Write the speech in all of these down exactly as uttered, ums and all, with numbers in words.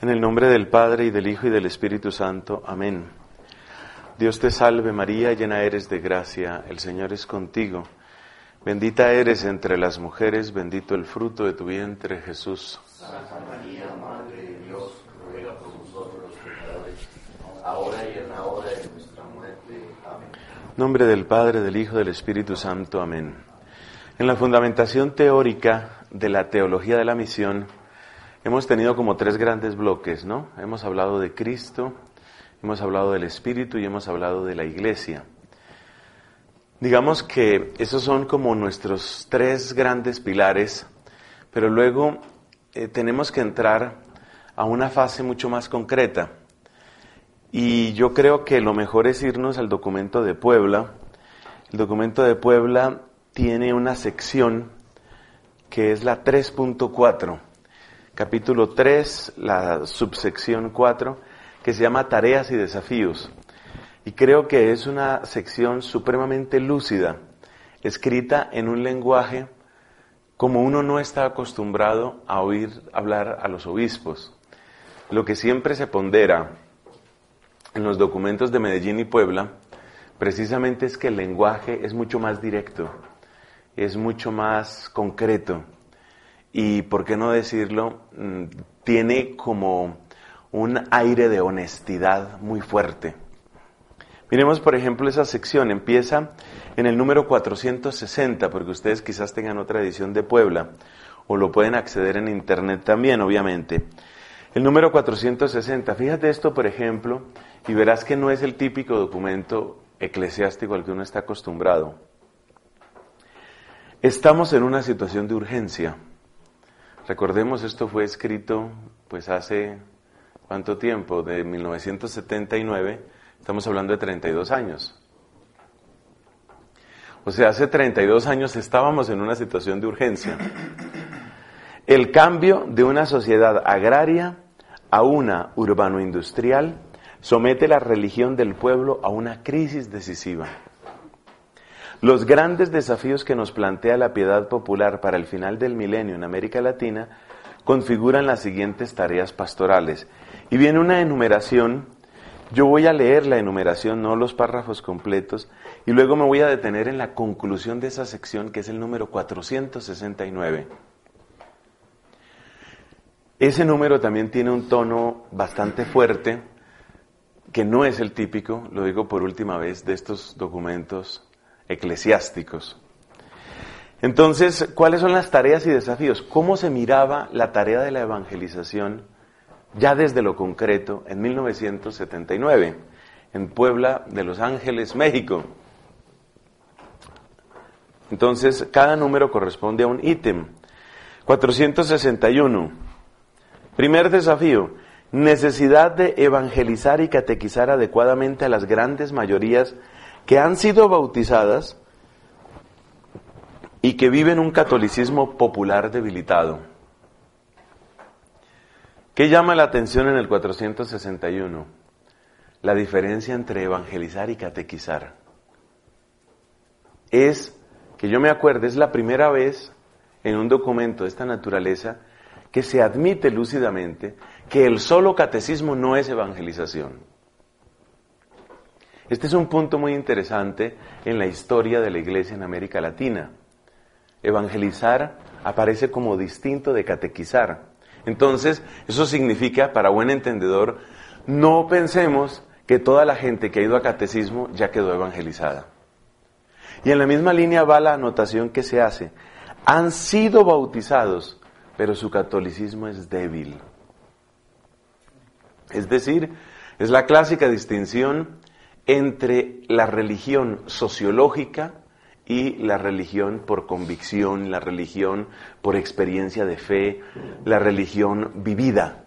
En el nombre del Padre, y del Hijo, y del Espíritu Santo. Amén. Dios te salve María, llena eres de gracia, el Señor es contigo. Bendita eres entre las mujeres, bendito el fruto de tu vientre, Jesús. Santa María, Madre de Dios, ruega por nosotros los pecadores, ahora y en la hora de nuestra muerte. Amén. En nombre del Padre, del Hijo, y del Espíritu Santo. Amén. En la fundamentación teórica de la teología de la misión, hemos tenido como tres grandes bloques, ¿no? Hemos hablado de Cristo, hemos hablado del Espíritu y hemos hablado de la Iglesia. Digamos que esos son como nuestros tres grandes pilares, pero luego eh, tenemos que entrar a una fase mucho más concreta. Y yo creo que lo mejor es irnos al documento de Puebla. El documento de Puebla tiene una sección que es la tres punto cuatro. Capítulo tres, la subsección cuatro, que se llama Tareas y Desafíos. Y creo que es una sección supremamente lúcida, escrita en un lenguaje como uno no está acostumbrado a oír hablar a los obispos. Lo que siempre se pondera en los documentos de Medellín y Puebla, precisamente es que el lenguaje es mucho más directo, es mucho más concreto. Y, por qué no decirlo, tiene como un aire de honestidad muy fuerte. Miremos, por ejemplo, esa sección. Empieza en el número cuatrocientos sesenta, porque ustedes quizás tengan otra edición de Puebla, o lo pueden acceder en internet también, obviamente. El número cuatrocientos sesenta, fíjate esto, por ejemplo, y verás que no es el típico documento eclesiástico al que uno está acostumbrado. Estamos en una situación de urgencia. Recordemos, esto fue escrito pues hace, ¿cuánto tiempo? De mil novecientos setenta y nueve, estamos hablando de treinta y dos años. O sea, hace treinta y dos años estábamos en una situación de urgencia. El cambio de una sociedad agraria a una urbano-industrial somete la religión del pueblo a una crisis decisiva. Los grandes desafíos que nos plantea la piedad popular para el final del milenio en América Latina configuran las siguientes tareas pastorales. Y viene una enumeración, yo voy a leer la enumeración, no los párrafos completos, y luego me voy a detener en la conclusión de esa sección, que es el número cuatrocientos sesenta y nueve. Ese número también tiene un tono bastante fuerte, que no es el típico, lo digo por última vez, de estos documentos eclesiásticos. Entonces, ¿cuáles son las tareas y desafíos? ¿Cómo se miraba la tarea de la evangelización ya desde lo concreto en mil novecientos setenta y nueve, en Puebla de Los Ángeles, México? Entonces, cada número corresponde a un ítem. cuatrocientos sesenta y uno. Primer desafío: necesidad de evangelizar y catequizar adecuadamente a las grandes mayorías que han sido bautizadas y que viven un catolicismo popular debilitado. ¿Qué llama la atención en el cuatrocientos sesenta y uno? La diferencia entre evangelizar y catequizar. Es, que yo me acuerde, es la primera vez en un documento de esta naturaleza que se admite lúcidamente que el solo catecismo no es evangelización. Este es un punto muy interesante en la historia de la Iglesia en América Latina. Evangelizar aparece como distinto de catequizar. Entonces, eso significa, para buen entendedor, no pensemos que toda la gente que ha ido a catecismo ya quedó evangelizada. Y en la misma línea va la anotación que se hace. Han sido bautizados, pero su catolicismo es débil. Es decir, es la clásica distinción entre la religión sociológica y la religión por convicción, la religión por experiencia de fe, la religión vivida.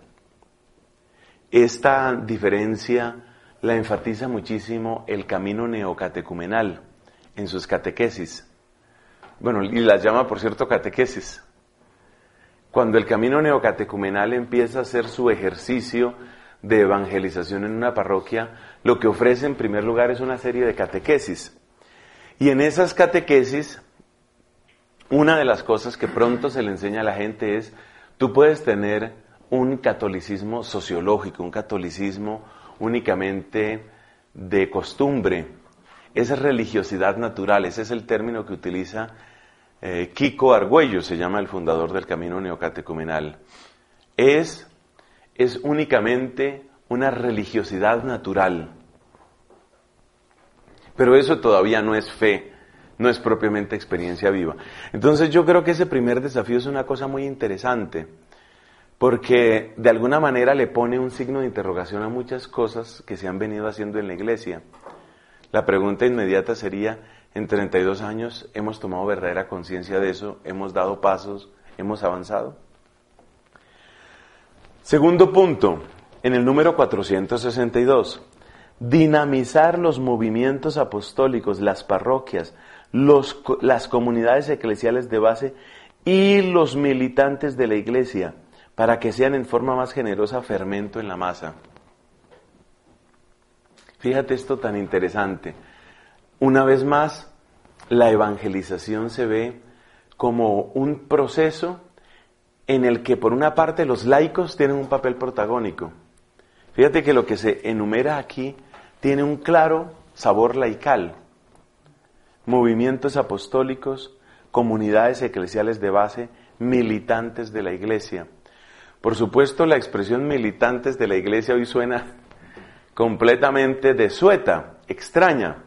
Esta diferencia la enfatiza muchísimo el camino neocatecumenal en sus catequesis. Bueno, y las llama, por cierto, catequesis. Cuando el camino neocatecumenal empieza a hacer su ejercicio de evangelización en una parroquia, lo que ofrece en primer lugar es una serie de catequesis. Y en esas catequesis, una de las cosas que pronto se le enseña a la gente es, tú puedes tener un catolicismo sociológico, un catolicismo únicamente de costumbre. Es religiosidad natural, ese es el término que utiliza eh, Kiko Argüello, se llama el fundador del Camino Neocatecumenal. Es, es únicamente una religiosidad natural. Pero eso todavía no es fe, no es propiamente experiencia viva. Entonces yo creo que ese primer desafío es una cosa muy interesante, porque de alguna manera le pone un signo de interrogación a muchas cosas que se han venido haciendo en la Iglesia. La pregunta inmediata sería, en treinta y dos años, ¿hemos tomado verdadera conciencia de eso? ¿Hemos dado pasos? ¿Hemos avanzado? Segundo punto, en el número cuatrocientos sesenta y dos, dinamizar los movimientos apostólicos, las parroquias, los, las comunidades eclesiales de base y los militantes de la Iglesia, para que sean en forma más generosa fermento en la masa. Fíjate esto tan interesante. Una vez más, la evangelización se ve como un proceso en el que por una parte los laicos tienen un papel protagónico. Fíjate que lo que se enumera aquí tiene un claro sabor laical. Movimientos apostólicos, comunidades eclesiales de base, militantes de la Iglesia. Por supuesto, la expresión militantes de la Iglesia hoy suena completamente desueta, extraña.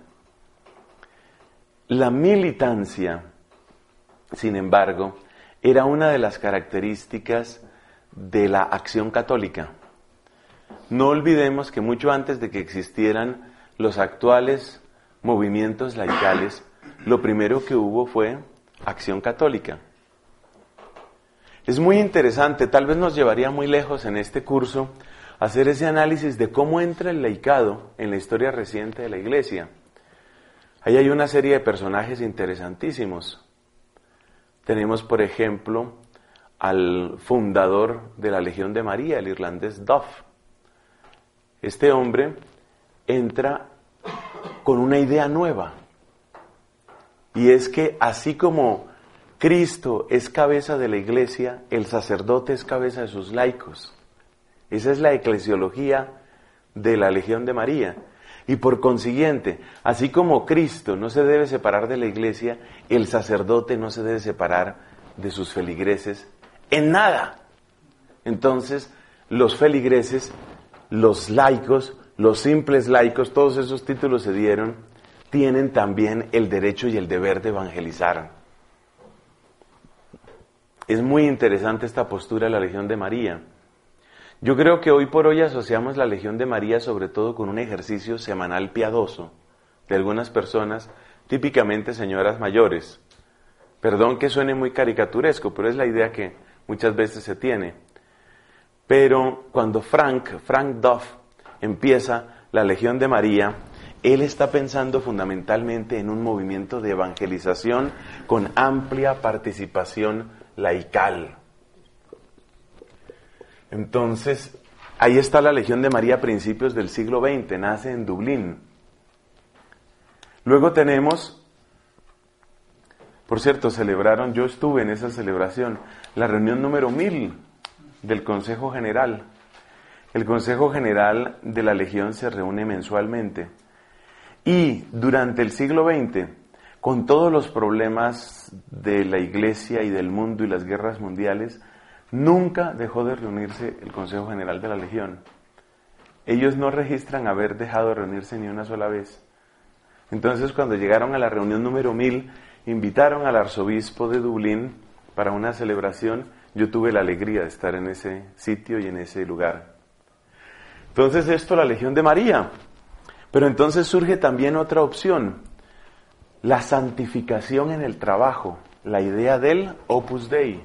La militancia, sin embargo, era una de las características de la acción católica. No olvidemos que mucho antes de que existieran los actuales movimientos laicales, lo primero que hubo fue acción católica. Es muy interesante, tal vez nos llevaría muy lejos en este curso hacer ese análisis de cómo entra el laicado en la historia reciente de la Iglesia. Ahí hay una serie de personajes interesantísimos. Tenemos, por ejemplo, al fundador de la Legión de María, el irlandés Duff. Este hombre entra con una idea nueva, y es que así como Cristo es cabeza de la Iglesia, el sacerdote es cabeza de sus laicos. Esa es la eclesiología de la Legión de María. Y por consiguiente, así como Cristo no se debe separar de la Iglesia, el sacerdote no se debe separar de sus feligreses en nada. Entonces, los feligreses, los laicos, los simples laicos, todos esos títulos se dieron, tienen también el derecho y el deber de evangelizar. Es muy interesante esta postura de la Legión de María. Yo creo que hoy por hoy asociamos la Legión de María sobre todo con un ejercicio semanal piadoso de algunas personas, típicamente señoras mayores. Perdón que suene muy caricaturesco, pero es la idea que muchas veces se tiene. Pero cuando Frank, Frank Duff, empieza la Legión de María, él está pensando fundamentalmente en un movimiento de evangelización con amplia participación laical. Entonces, ahí está la Legión de María a principios del siglo veinte, nace en Dublín. Luego tenemos, por cierto, celebraron, yo estuve en esa celebración, la reunión número mil del Consejo General. El Consejo General de la Legión se reúne mensualmente. Y durante el siglo veinte, con todos los problemas de la Iglesia y del mundo y las guerras mundiales, nunca dejó de reunirse el Consejo General de la Legión. Ellos no registran haber dejado de reunirse ni una sola vez. Entonces, cuando llegaron a la reunión número mil, invitaron al arzobispo de Dublín para una celebración. Yo tuve la alegría de estar en ese sitio y en ese lugar. Entonces, esto la Legión de María. Pero entonces surge también otra opción, la santificación en el trabajo, la idea del Opus Dei.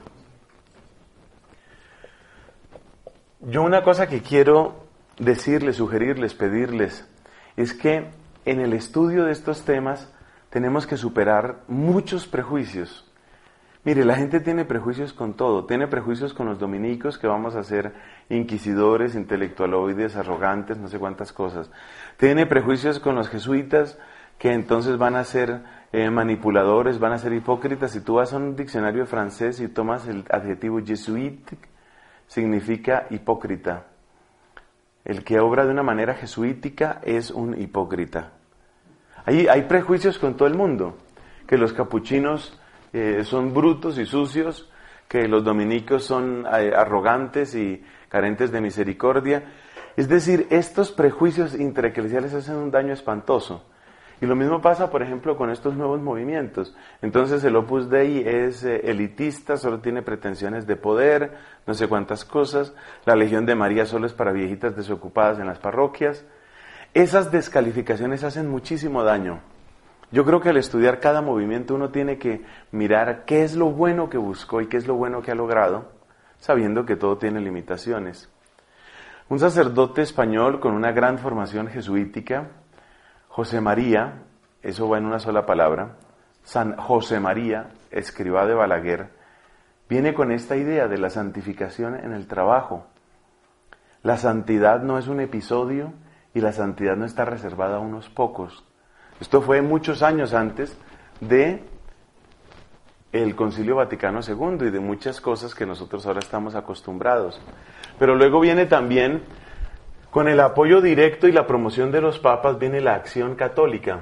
Yo una cosa que quiero decirles, sugerirles, pedirles, es que en el estudio de estos temas tenemos que superar muchos prejuicios. Mire, la gente tiene prejuicios con todo, tiene prejuicios con los dominicos, que vamos a ser inquisidores, intelectualoides, arrogantes, no sé cuántas cosas. Tiene prejuicios con los jesuitas, que entonces van a ser eh, manipuladores, van a ser hipócritas. Si tú vas a un diccionario francés y tomas el adjetivo jesuite, significa hipócrita. El que obra de una manera jesuítica es un hipócrita. Hay, hay prejuicios con todo el mundo, que los capuchinos eh, son brutos y sucios, que los dominicos son eh, arrogantes y carentes de misericordia. Es decir, estos prejuicios intraeclesiales hacen un daño espantoso. Y lo mismo pasa, por ejemplo, con estos nuevos movimientos. Entonces el Opus Dei es eh, elitista, solo tiene pretensiones de poder, no sé cuántas cosas. La Legión de María solo es para viejitas desocupadas en las parroquias. Esas descalificaciones hacen muchísimo daño. Yo creo que al estudiar cada movimiento uno tiene que mirar qué es lo bueno que buscó y qué es lo bueno que ha logrado, sabiendo que todo tiene limitaciones. Un sacerdote español con una gran formación jesuítica, José María, eso va en una sola palabra, San José María, escribá de Balaguer, viene con esta idea de la santificación en el trabajo. La santidad no es un episodio y la santidad no está reservada a unos pocos. Esto fue muchos años antes de el Concilio Vaticano segundo y de muchas cosas que nosotros ahora estamos acostumbrados. Pero luego viene también, con el apoyo directo y la promoción de los papas, viene la acción católica.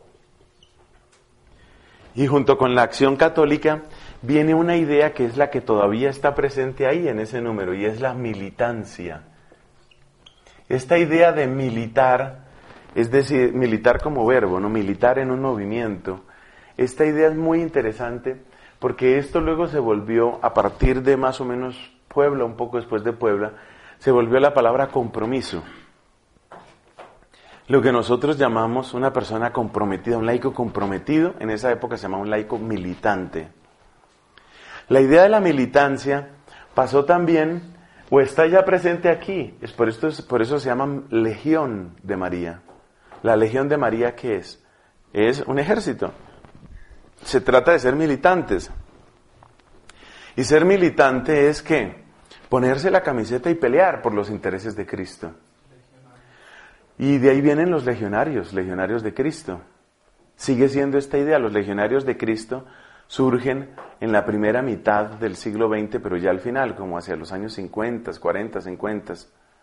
Y junto con la acción católica viene una idea que es la que todavía está presente ahí en ese número, y es la militancia. Esta idea de militar, es decir, militar como verbo, ¿no? Militar en un movimiento. Esta idea es muy interesante porque esto luego se volvió, a partir de más o menos Puebla, un poco después de Puebla, se volvió la palabra compromiso. Lo que nosotros llamamos una persona comprometida, un laico comprometido, en esa época se llamaba un laico militante. La idea de la militancia pasó también, o está ya presente aquí, es por, esto, por eso se llama Legión de María. La Legión de María, ¿qué es? Es un ejército. Se trata de ser militantes. Y ser militante es ¿qué? Ponerse la camiseta y pelear por los intereses de Cristo. Y de ahí vienen los legionarios, legionarios de Cristo. Sigue siendo esta idea, los legionarios de Cristo surgen en la primera mitad del siglo veinte, pero ya al final, como hacia los años cincuenta, cuarenta, cincuenta.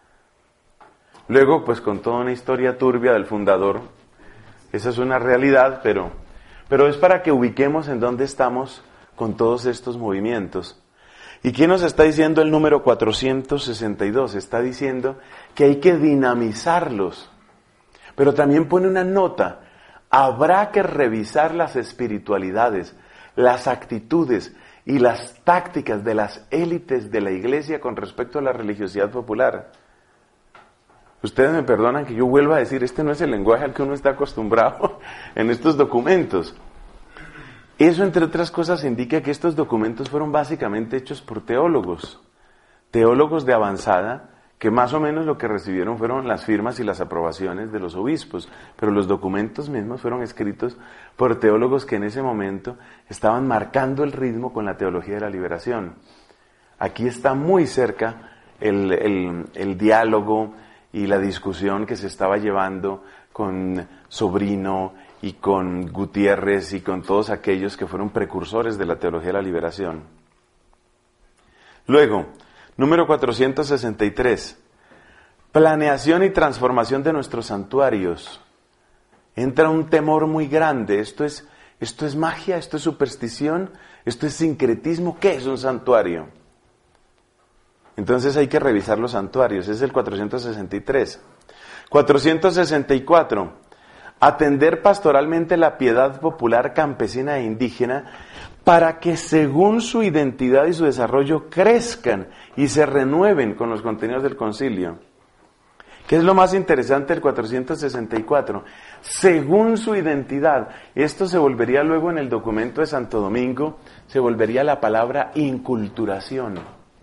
Luego, pues con toda una historia turbia del fundador, esa es una realidad, pero, pero es para que ubiquemos en dónde estamos con todos estos movimientos. ¿Y quién nos está diciendo el número cuatrocientos sesenta y dos? Está diciendo que hay que dinamizarlos, pero también pone una nota: habrá que revisar las espiritualidades, las actitudes y las tácticas de las élites de la Iglesia con respecto a la religiosidad popular. Ustedes me perdonan que yo vuelva a decir, este no es el lenguaje al que uno está acostumbrado en estos documentos. Eso, entre otras cosas, indica que estos documentos fueron básicamente hechos por teólogos, teólogos de avanzada, que más o menos lo que recibieron fueron las firmas y las aprobaciones de los obispos, pero los documentos mismos fueron escritos por teólogos que en ese momento estaban marcando el ritmo con la teología de la liberación. Aquí está muy cerca el, el, el diálogo y la discusión que se estaba llevando con Sobrino y con Gutiérrez y con todos aquellos que fueron precursores de la teología de la liberación. Luego, número cuatrocientos sesenta y tres, planeación y transformación de nuestros santuarios. Entra un temor muy grande. Esto es, esto es magia, esto es superstición, esto es sincretismo. ¿Qué es un santuario? Entonces hay que revisar los santuarios. Es el cuatrocientos sesenta y tres. cuatrocientos sesenta y cuatro. Atender pastoralmente la piedad popular campesina e indígena para que según su identidad y su desarrollo crezcan y se renueven con los contenidos del concilio. ¿Qué es lo más interesante del cuatrocientos sesenta y cuatro? Según su identidad. Esto se volvería luego en el documento de Santo Domingo, se volvería la palabra inculturación.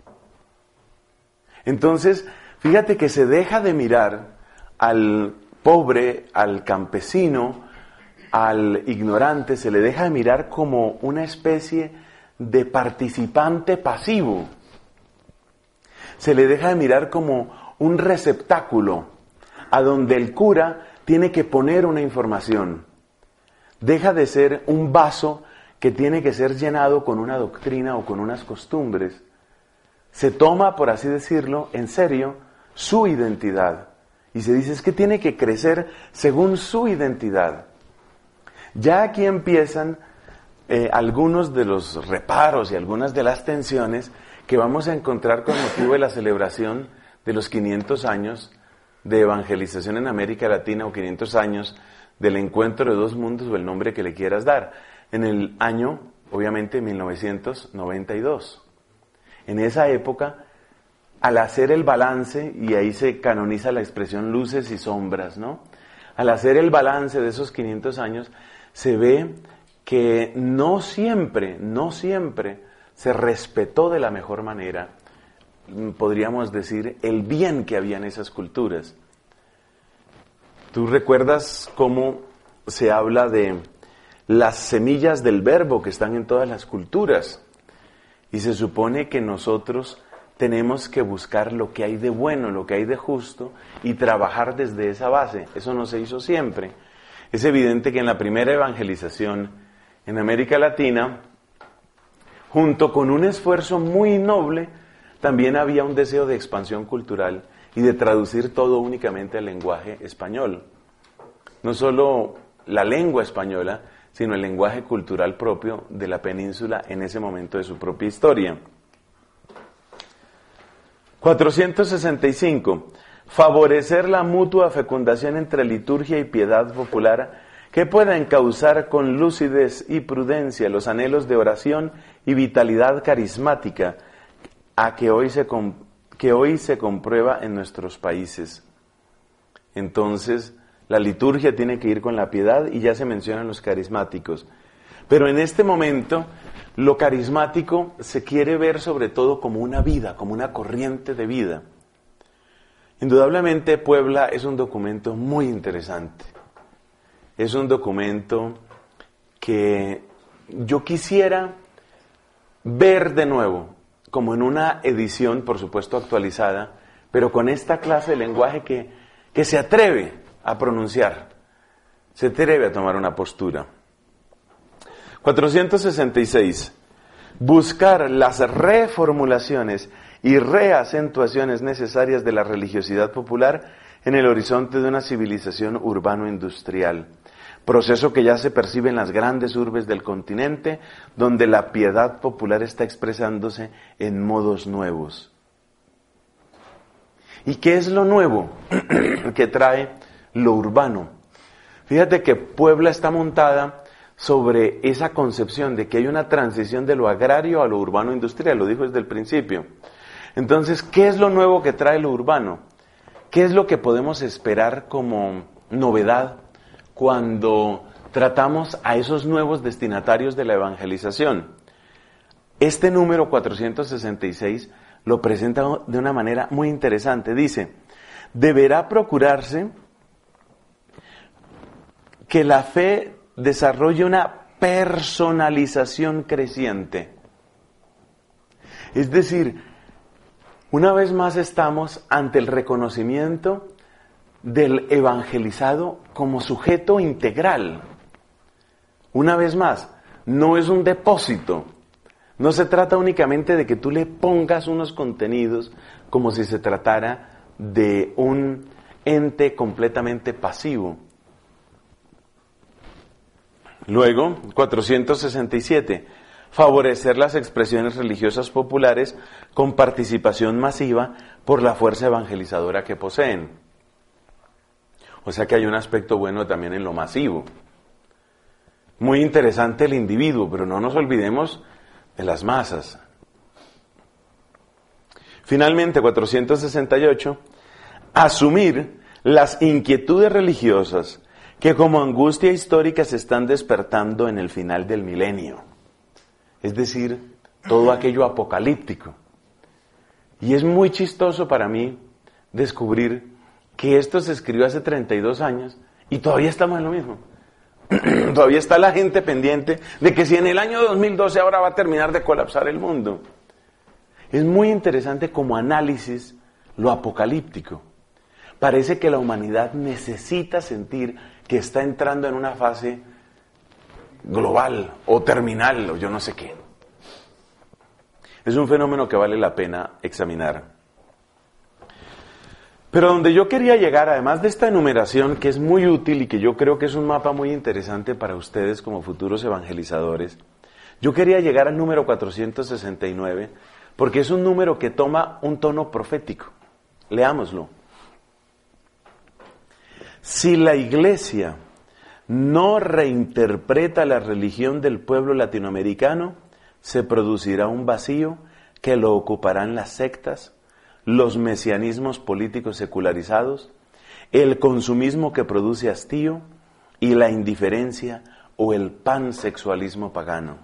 Entonces, fíjate que se deja de mirar al pobre, al campesino, al ignorante, se le deja de mirar como una especie de participante pasivo. Se le deja de mirar como un receptáculo a donde el cura tiene que poner una información. Deja de ser un vaso que tiene que ser llenado con una doctrina o con unas costumbres. se toma, por así decirlo, en serio su identidad. Y se dice, es que tiene que crecer según su identidad. Ya aquí empiezan eh, algunos de los reparos y algunas de las tensiones que vamos a encontrar con motivo de la celebración de los quinientos años de evangelización en América Latina, o quinientos años del encuentro de dos mundos, o el nombre que le quieras dar, en el año, obviamente, mil novecientos noventa y dos. En esa época, al hacer el balance, y ahí se canoniza la expresión luces y sombras, ¿no? Al hacer el balance de esos quinientos años, se ve que no siempre, no siempre se respetó de la mejor manera, podríamos decir, el bien que había en esas culturas. ¿Tú recuerdas cómo se habla de las semillas del verbo que están en todas las culturas? Y se supone que nosotros tenemos que buscar lo que hay de bueno, lo que hay de justo, y trabajar desde esa base. Eso no se hizo siempre. Es evidente que en la primera evangelización en América Latina, junto con un esfuerzo muy noble, también había un deseo de expansión cultural y de traducir todo únicamente al lenguaje español. No solo la lengua española, sino el lenguaje cultural propio de la península en ese momento de su propia historia. cuatrocientos sesenta y cinco. Favorecer la mutua fecundación entre liturgia y piedad popular que pueda encauzar con lucidez y prudencia los anhelos de oración y vitalidad carismática a que hoy se, que hoy se comprueba en nuestros países. Entonces, la liturgia tiene que ir con la piedad, y ya se mencionan los carismáticos. Pero en este momento, lo carismático se quiere ver sobre todo como una vida, como una corriente de vida. Indudablemente, Puebla es un documento muy interesante. Es un documento que yo quisiera ver de nuevo, como en una edición, por supuesto, actualizada, pero con esta clase de lenguaje que, que se atreve a pronunciar, se atreve a tomar una postura. cuatrocientos sesenta y seis. Buscar las reformulaciones y reacentuaciones necesarias de la religiosidad popular en el horizonte de una civilización urbano-industrial, proceso que ya se percibe en las grandes urbes del continente, donde la piedad popular está expresándose en modos nuevos. ¿Y qué es lo nuevo que trae lo urbano? Fíjate que Puebla está montada sobre esa concepción de que hay una transición de lo agrario a lo urbano industrial, lo dijo desde el principio. Entonces, ¿qué es lo nuevo que trae lo urbano? ¿Qué es lo que podemos esperar como novedad cuando tratamos a esos nuevos destinatarios de la evangelización? Este número cuatrocientos sesenta y seis lo presenta de una manera muy interesante. Dice, deberá procurarse que la fe desarrolle una personalización creciente. Es decir, una vez más estamos ante el reconocimiento del evangelizado como sujeto integral. Una vez más, no es un depósito. No se trata únicamente de que tú le pongas unos contenidos como si se tratara de un ente completamente pasivo. Luego, cuatrocientos sesenta y siete. Favorecer las expresiones religiosas populares con participación masiva por la fuerza evangelizadora que poseen. O sea que hay un aspecto bueno también en lo masivo. Muy interesante el individuo, pero no nos olvidemos de las masas. Finalmente, cuatrocientos sesenta y ocho. Asumir las inquietudes religiosas que como angustia histórica se están despertando en el final del milenio. Es decir, todo aquello apocalíptico. Y es muy chistoso para mí descubrir que esto se escribió hace treinta y dos años y todavía estamos en lo mismo. Todavía está la gente pendiente de que si en el año dos mil doce ahora va a terminar de colapsar el mundo. Es muy interesante como análisis lo apocalíptico. Parece que la humanidad necesita sentir que está entrando en una fase global o terminal o yo no sé qué. Es un fenómeno que vale la pena examinar. Pero donde yo quería llegar, además de esta enumeración que es muy útil y que yo creo que es un mapa muy interesante para ustedes como futuros evangelizadores, yo quería llegar al número cuatrocientos sesenta y nueve porque es un número que toma un tono profético. Leámoslo. Si la Iglesia no reinterpreta la religión del pueblo latinoamericano, se producirá un vacío que lo ocuparán las sectas, los mesianismos políticos secularizados, el consumismo que produce hastío y la indiferencia o el pansexualismo pagano.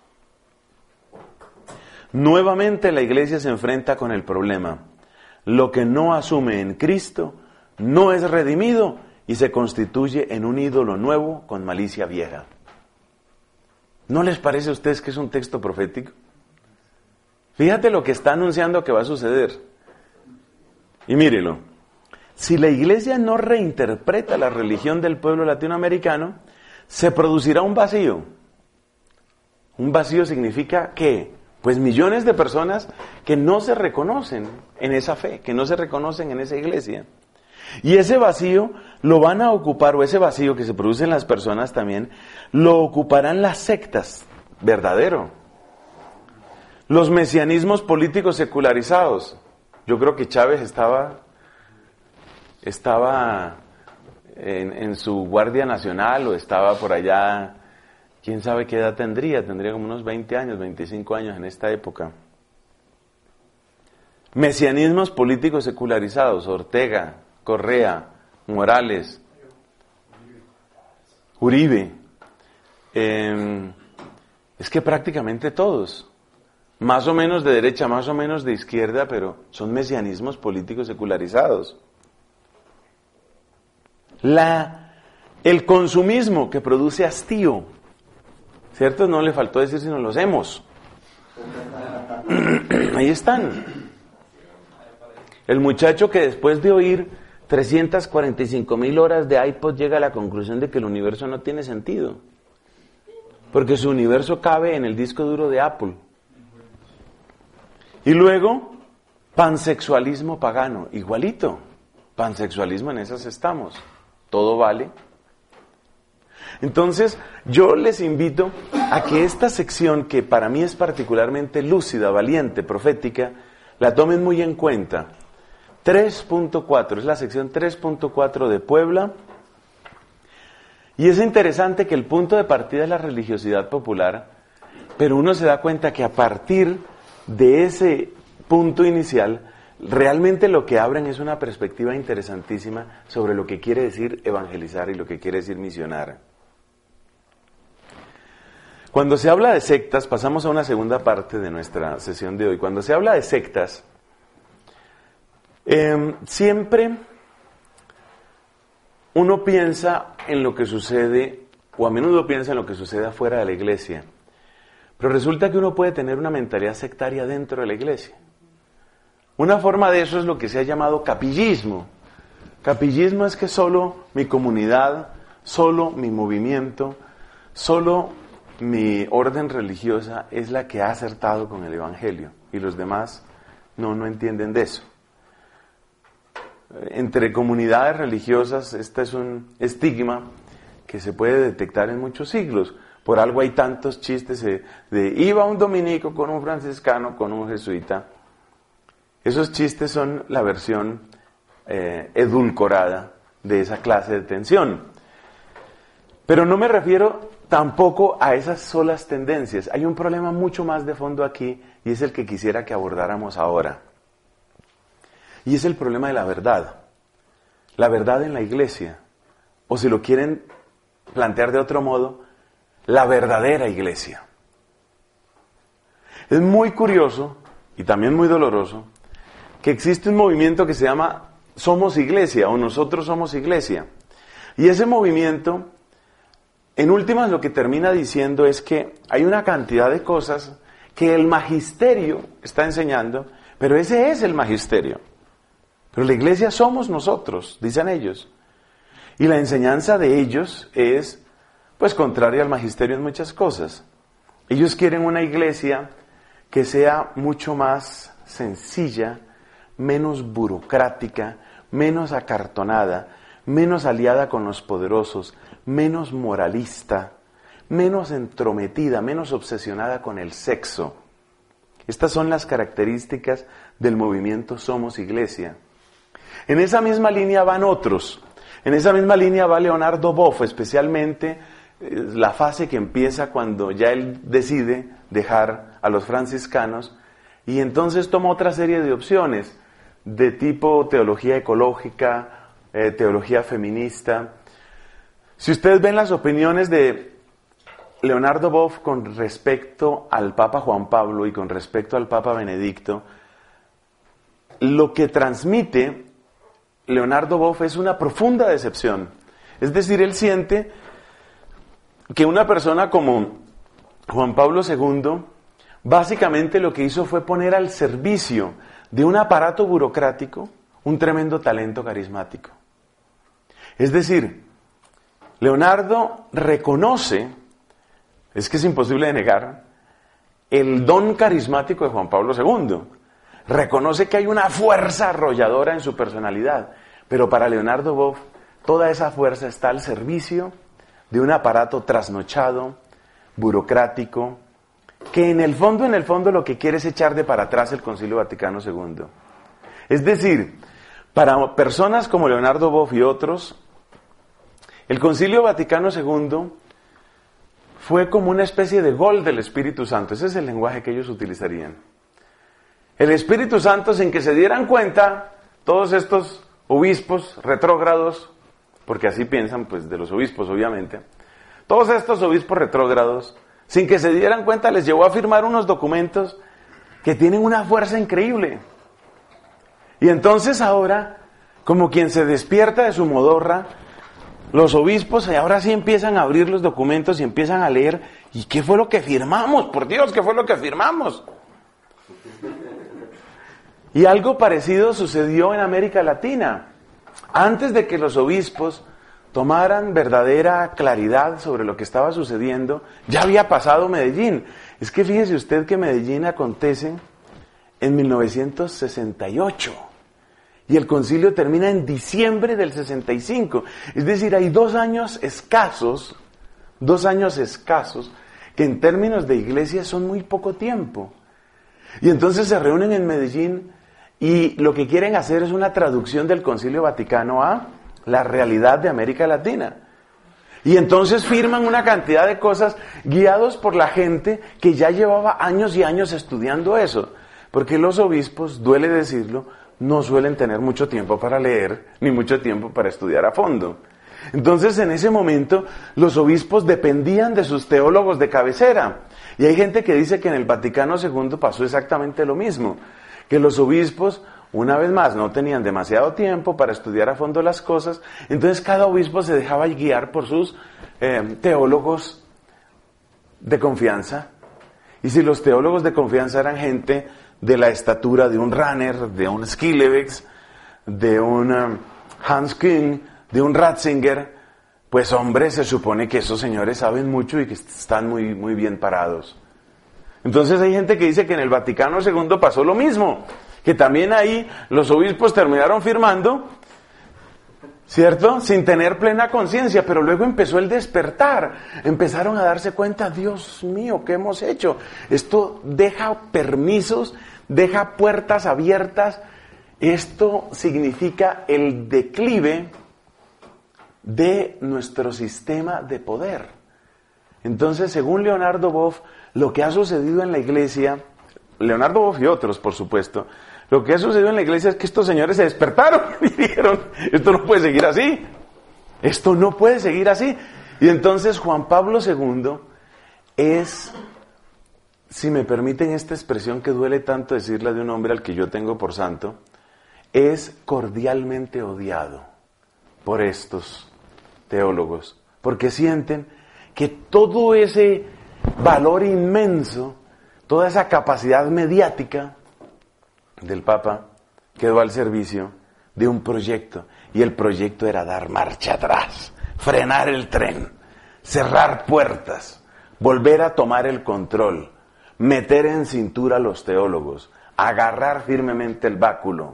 Nuevamente la Iglesia se enfrenta con el problema: lo que no asume en Cristo no es redimido y se constituye en un ídolo nuevo con malicia vieja. ¿No les parece a ustedes que es un texto profético? Fíjate lo que está anunciando que va a suceder. Y mírelo. Si la Iglesia no reinterpreta la religión del pueblo latinoamericano, se producirá un vacío. Un vacío significa ¿qué? Pues millones de personas que no se reconocen en esa fe, que no se reconocen en esa iglesia. Y ese vacío lo van a ocupar, o ese vacío que se produce en las personas también, lo ocuparán las sectas, verdadero. Los mesianismos políticos secularizados. Yo creo que Chávez estaba, estaba en, en su Guardia Nacional o estaba por allá, quién sabe qué edad tendría, tendría como unos veinte años, veinticinco años en esta época. Mesianismos políticos secularizados, Ortega, Correa, Morales, Uribe, eh, es que prácticamente todos, más o menos de derecha, más o menos de izquierda, pero son mesianismos políticos secularizados. La, el consumismo que produce hastío, ¿cierto? No le faltó decir sino los hemos. Ahí están. El muchacho que después de oír trescientas cuarenta y cinco mil horas de iPod llega a la conclusión de que el universo no tiene sentido, porque su universo cabe en el disco duro de Apple. Y luego, pansexualismo pagano, igualito. Pansexualismo, en esas estamos. Todo vale. Entonces, yo les invito a que esta sección, que para mí es particularmente lúcida, valiente, profética, la tomen muy en cuenta. tres punto cuatro, es la sección tres punto cuatro de Puebla. Y es interesante que el punto de partida es la religiosidad popular, pero uno se da cuenta que a partir de ese punto inicial, realmente lo que abren es una perspectiva interesantísima sobre lo que quiere decir evangelizar y lo que quiere decir misionar. Cuando se habla de sectas, pasamos a una segunda parte de nuestra sesión de hoy. Cuando se habla de sectas, eh, siempre uno piensa en lo que sucede, o a menudo piensa en lo que sucede afuera de la iglesia. Pero resulta que uno puede tener una mentalidad sectaria dentro de la iglesia. Una forma de eso es lo que se ha llamado capillismo. Capillismo es que solo mi comunidad, solo mi movimiento, solo mi orden religiosa es la que ha acertado con el evangelio y los demás no, no entienden de eso. Entre comunidades religiosas este es un estigma que se puede detectar en muchos siglos. Por algo hay tantos chistes de, de iba un dominico con un franciscano, con un jesuita. Esos chistes son la versión eh, edulcorada de esa clase de tensión. Pero no me refiero tampoco a esas solas tendencias. Hay un problema mucho más de fondo aquí y es el que quisiera que abordáramos ahora. Y es el problema de la verdad. La verdad en la iglesia. O si lo quieren plantear de otro modo, la verdadera iglesia. Es muy curioso y también muy doloroso que existe un movimiento que se llama Somos Iglesia o Nosotros Somos Iglesia. Y ese movimiento, en últimas, lo que termina diciendo es que hay una cantidad de cosas que el magisterio está enseñando, pero ese es el magisterio. Pero la iglesia somos nosotros, dicen ellos. Y la enseñanza de ellos es, pues, contraria al magisterio en muchas cosas. Ellos quieren una iglesia que sea mucho más sencilla, menos burocrática, menos acartonada, menos aliada con los poderosos, menos moralista, menos entrometida, menos obsesionada con el sexo. Estas son las características del movimiento Somos Iglesia. En esa misma línea van otros. En esa misma línea va Leonardo Boff, especialmente eh, la fase que empieza cuando ya él decide dejar a los franciscanos y entonces toma otra serie de opciones de tipo teología ecológica, eh, teología feminista. Si ustedes ven las opiniones de Leonardo Boff con respecto al Papa Juan Pablo y con respecto al Papa Benedicto, lo que transmite Leonardo Boff es una profunda decepción. Es decir, él siente que una persona como Juan Pablo segundo, básicamente lo que hizo fue poner al servicio de un aparato burocrático un tremendo talento carismático. Es decir, Leonardo reconoce, es que es imposible de negar, el don carismático de Juan Pablo segundo. Reconoce que hay una fuerza arrolladora en su personalidad, pero para Leonardo Boff toda esa fuerza está al servicio de un aparato trasnochado, burocrático, que en el fondo, en el fondo lo que quiere es echar de para atrás el Concilio Vaticano segundo. Es decir, para personas como Leonardo Boff y otros, el Concilio Vaticano segundo fue como una especie de gol del Espíritu Santo. Ese es el lenguaje que ellos utilizarían. El Espíritu Santo, sin que se dieran cuenta, todos estos obispos retrógrados, porque así piensan pues de los obispos obviamente, todos estos obispos retrógrados, sin que se dieran cuenta, les llevó a firmar unos documentos que tienen una fuerza increíble. Y entonces ahora, como quien se despierta de su modorra, los obispos ahora sí empiezan a abrir los documentos y empiezan a leer, ¿y qué fue lo que firmamos? Por Dios, ¿qué fue lo que firmamos? Y algo parecido sucedió en América Latina. Antes de que los obispos tomaran verdadera claridad sobre lo que estaba sucediendo, ya había pasado Medellín. Es que fíjese usted que Medellín acontece en mil novecientos sesenta y ocho y el concilio termina en diciembre del sesenta y cinco. Es decir, hay dos años escasos, dos años escasos, que en términos de iglesia son muy poco tiempo. Y entonces se reúnen en Medellín y lo que quieren hacer es una traducción del Concilio Vaticano a la realidad de América Latina. Y entonces firman una cantidad de cosas guiados por la gente que ya llevaba años y años estudiando eso. Porque los obispos, duele decirlo, no suelen tener mucho tiempo para leer, ni mucho tiempo para estudiar a fondo. Entonces en ese momento los obispos dependían de sus teólogos de cabecera. Y hay gente que dice que en el Vaticano segundo pasó exactamente lo mismo. Que los obispos, una vez más, no tenían demasiado tiempo para estudiar a fondo las cosas, entonces cada obispo se dejaba guiar por sus eh, teólogos de confianza. Y si los teólogos de confianza eran gente de la estatura de un Ranner, de un Schillebeeckx, de un um, Hans Küng, de un Ratzinger, pues hombre, se supone que esos señores saben mucho y que están muy, muy bien parados. Entonces hay gente que dice que en el Vaticano segundo pasó lo mismo, que también ahí los obispos terminaron firmando, ¿cierto? Sin tener plena conciencia, pero luego empezó el despertar, empezaron a darse cuenta, Dios mío, ¿qué hemos hecho? Esto deja permisos, deja puertas abiertas, esto significa el declive de nuestro sistema de poder. Entonces, según Leonardo Boff, lo que ha sucedido en la iglesia, Leonardo Boff y otros, por supuesto, lo que ha sucedido en la iglesia es que estos señores se despertaron y dijeron, esto no puede seguir así, esto no puede seguir así. Y entonces Juan Pablo segundo es, si me permiten esta expresión que duele tanto decirla de un hombre al que yo tengo por santo, es cordialmente odiado por estos teólogos, porque sienten que todo ese valor inmenso, toda esa capacidad mediática del Papa quedó al servicio de un proyecto, y el proyecto era dar marcha atrás, frenar el tren, cerrar puertas, volver a tomar el control, meter en cintura a los teólogos, agarrar firmemente el báculo.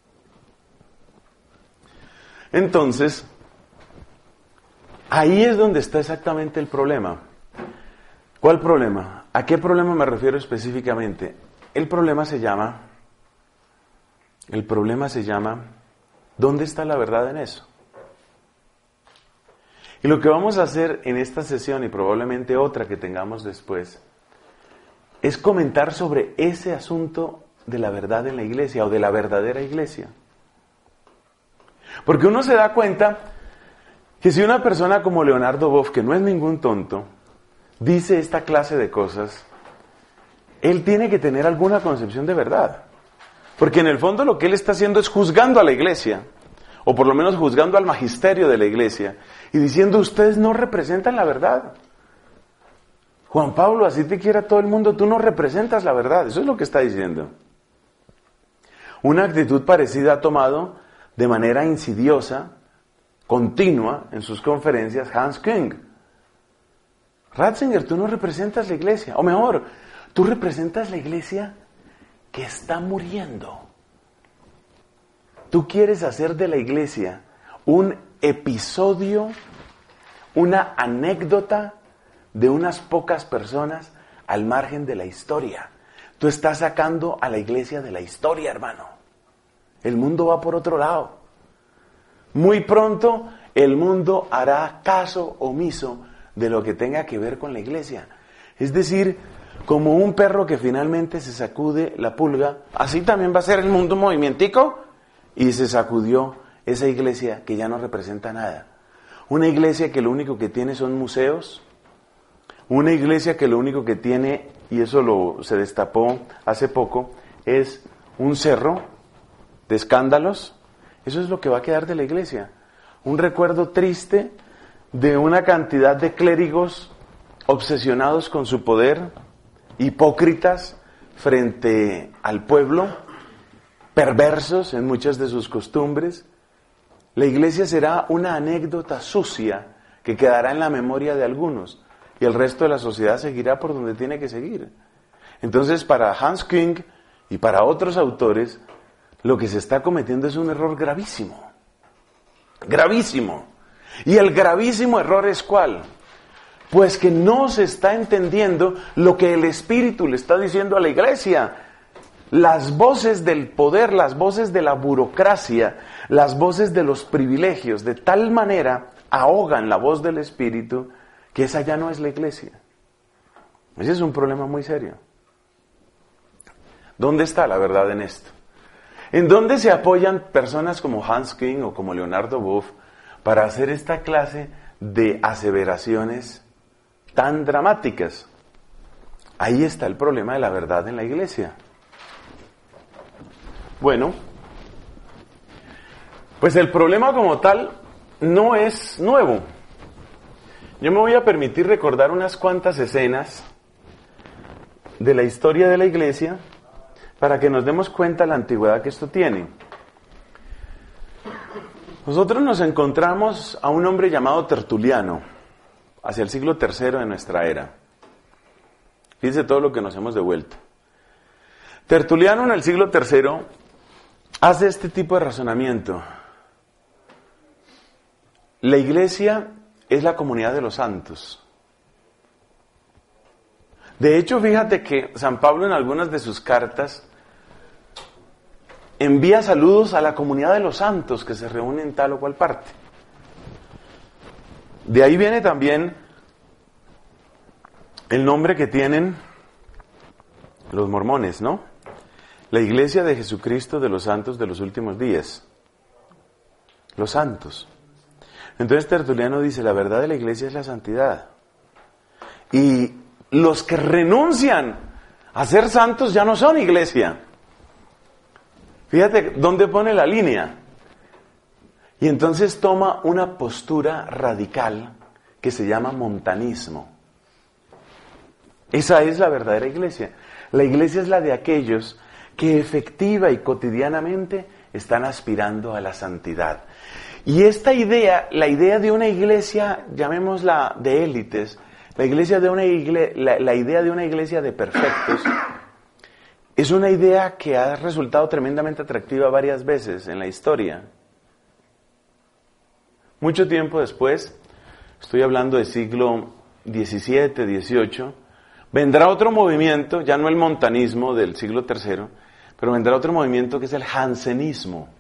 Entonces, ahí es donde está exactamente el problema. ¿Cuál problema? ¿A qué problema me refiero específicamente? El problema se llama, el problema se llama, ¿dónde está la verdad en eso? Y lo que vamos a hacer en esta sesión y probablemente otra que tengamos después, es comentar sobre ese asunto de la verdad en la iglesia o de la verdadera iglesia. Porque uno se da cuenta que si una persona como Leonardo Boff, que no es ningún tonto, dice esta clase de cosas, él tiene que tener alguna concepción de verdad. Porque en el fondo lo que él está haciendo es juzgando a la iglesia, o por lo menos juzgando al magisterio de la iglesia, y diciendo, ustedes no representan la verdad. Juan Pablo, así te quiera todo el mundo, tú no representas la verdad. Eso es lo que está diciendo. Una actitud parecida ha tomado de manera insidiosa, continua, en sus conferencias, Hans Küng. Ratzinger, tú no representas la iglesia. O mejor, tú representas la iglesia que está muriendo. Tú quieres hacer de la iglesia un episodio, una anécdota de unas pocas personas al margen de la historia. Tú estás sacando a la iglesia de la historia, hermano. El mundo va por otro lado. Muy pronto el mundo hará caso omiso de lo que tenga que ver con la iglesia. Es decir, como un perro que finalmente se sacude la pulga, así también va a ser el mundo un movimientico, y se sacudió esa iglesia que ya no representa nada. Una iglesia que lo único que tiene son museos, una iglesia que lo único que tiene, y eso lo se destapó hace poco, es un cerro de escándalos. Eso es lo que va a quedar de la iglesia. Un recuerdo triste de una cantidad de clérigos obsesionados con su poder, hipócritas frente al pueblo, perversos en muchas de sus costumbres. La iglesia será una anécdota sucia que quedará en la memoria de algunos y el resto de la sociedad seguirá por donde tiene que seguir. Entonces, para Hans Küng y para otros autores, lo que se está cometiendo es un error gravísimo. Gravísimo. ¿Y el gravísimo error es cuál? Pues que no se está entendiendo lo que el Espíritu le está diciendo a la iglesia. Las voces del poder, las voces de la burocracia, las voces de los privilegios, de tal manera ahogan la voz del Espíritu que esa ya no es la iglesia. Ese es un problema muy serio. ¿Dónde está la verdad en esto? ¿En dónde se apoyan personas como Hans Küng o como Leonardo Boff para hacer esta clase de aseveraciones tan dramáticas? Ahí está el problema de la verdad en la iglesia. Bueno, pues el problema como tal no es nuevo. Yo me voy a permitir recordar unas cuantas escenas de la historia de la iglesia para que nos demos cuenta de la antigüedad que esto tiene. Nosotros nos encontramos a un hombre llamado Tertuliano, hacia el siglo tercero de nuestra era. Fíjense todo lo que nos hemos devuelto. Tertuliano en el siglo tercero hace este tipo de razonamiento. La iglesia es la comunidad de los santos. De hecho, fíjate que San Pablo en algunas de sus cartas envía saludos a la comunidad de los santos que se reúnen en tal o cual parte. De ahí viene también el nombre que tienen los mormones, ¿no? La iglesia de Jesucristo de los santos de los últimos días. Los santos. Entonces Tertuliano dice, la verdad de la iglesia es la santidad. Y los que renuncian a ser santos ya no son iglesia. Fíjate dónde pone la línea. Y entonces toma una postura radical que se llama montanismo. Esa es la verdadera iglesia. La iglesia es la de aquellos que efectiva y cotidianamente están aspirando a la santidad. Y esta idea, la idea de una iglesia, llamémosla de élites, La iglesia de una igle- la, la idea de una iglesia de perfectos es una idea que ha resultado tremendamente atractiva varias veces en la historia. Mucho tiempo después, estoy hablando del siglo diecisiete, dieciocho, vendrá otro movimiento, ya no el montanismo del siglo tercero, pero vendrá otro movimiento que es el jansenismo.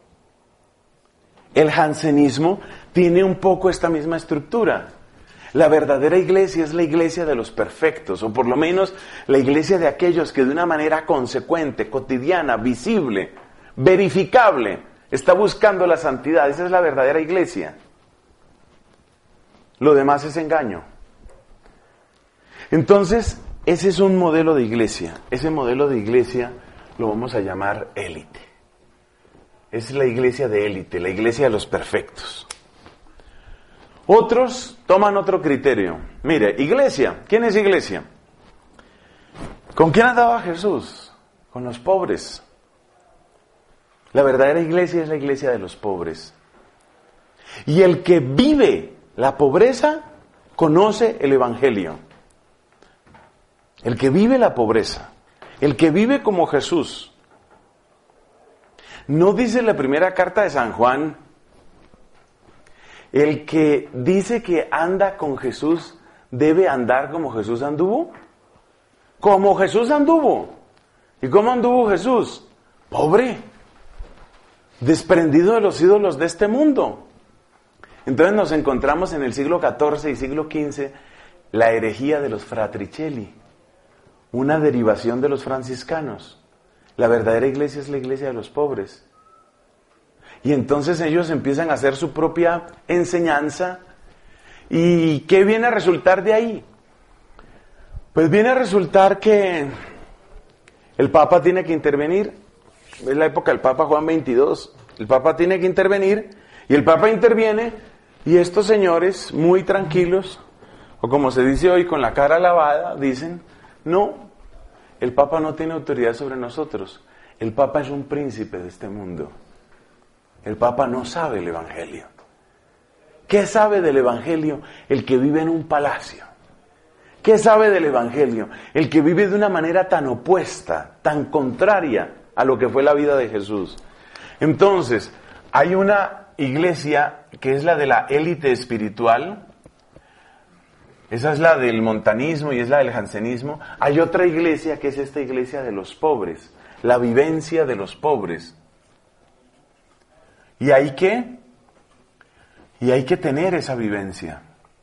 El jansenismo tiene un poco esta misma estructura. La verdadera iglesia es la iglesia de los perfectos, o por lo menos la iglesia de aquellos que de una manera consecuente, cotidiana, visible, verificable, está buscando la santidad. Esa es la verdadera iglesia. Lo demás es engaño. Entonces, ese es un modelo de iglesia. Ese modelo de iglesia lo vamos a llamar élite. Es la iglesia de élite, la iglesia de los perfectos. Otros toman otro criterio. Mire, iglesia, ¿quién es iglesia? ¿Con quién andaba Jesús? Con los pobres. La verdadera iglesia es la iglesia de los pobres. Y el que vive la pobreza conoce el evangelio. El que vive la pobreza, el que vive como Jesús. ¿No dice la primera carta de San Juan? El que dice que anda con Jesús debe andar como Jesús anduvo. Como Jesús anduvo. ¿Y cómo anduvo Jesús? Pobre. Desprendido de los ídolos de este mundo. Entonces nos encontramos en el siglo catorce y siglo quince la herejía de los fratricelli. Una derivación de los franciscanos. La verdadera iglesia es la iglesia de los pobres. Y entonces ellos empiezan a hacer su propia enseñanza. ¿Y qué viene a resultar de ahí? Pues viene a resultar que el Papa tiene que intervenir. Es la época del Papa Juan veintidós. El Papa tiene que intervenir y el Papa interviene y estos señores muy tranquilos, o como se dice hoy con la cara lavada, dicen, no, el Papa no tiene autoridad sobre nosotros. El Papa es un príncipe de este mundo. El Papa no sabe el Evangelio. ¿Qué sabe del Evangelio el que vive en un palacio? ¿Qué sabe del Evangelio el que vive de una manera tan opuesta, tan contraria a lo que fue la vida de Jesús? Entonces, hay una iglesia que es la de la élite espiritual. Esa es la del montanismo y es la del jansenismo. Hay otra iglesia que es esta iglesia de los pobres, la vivencia de los pobres. ¿Y hay que? Y hay que tener esa vivencia.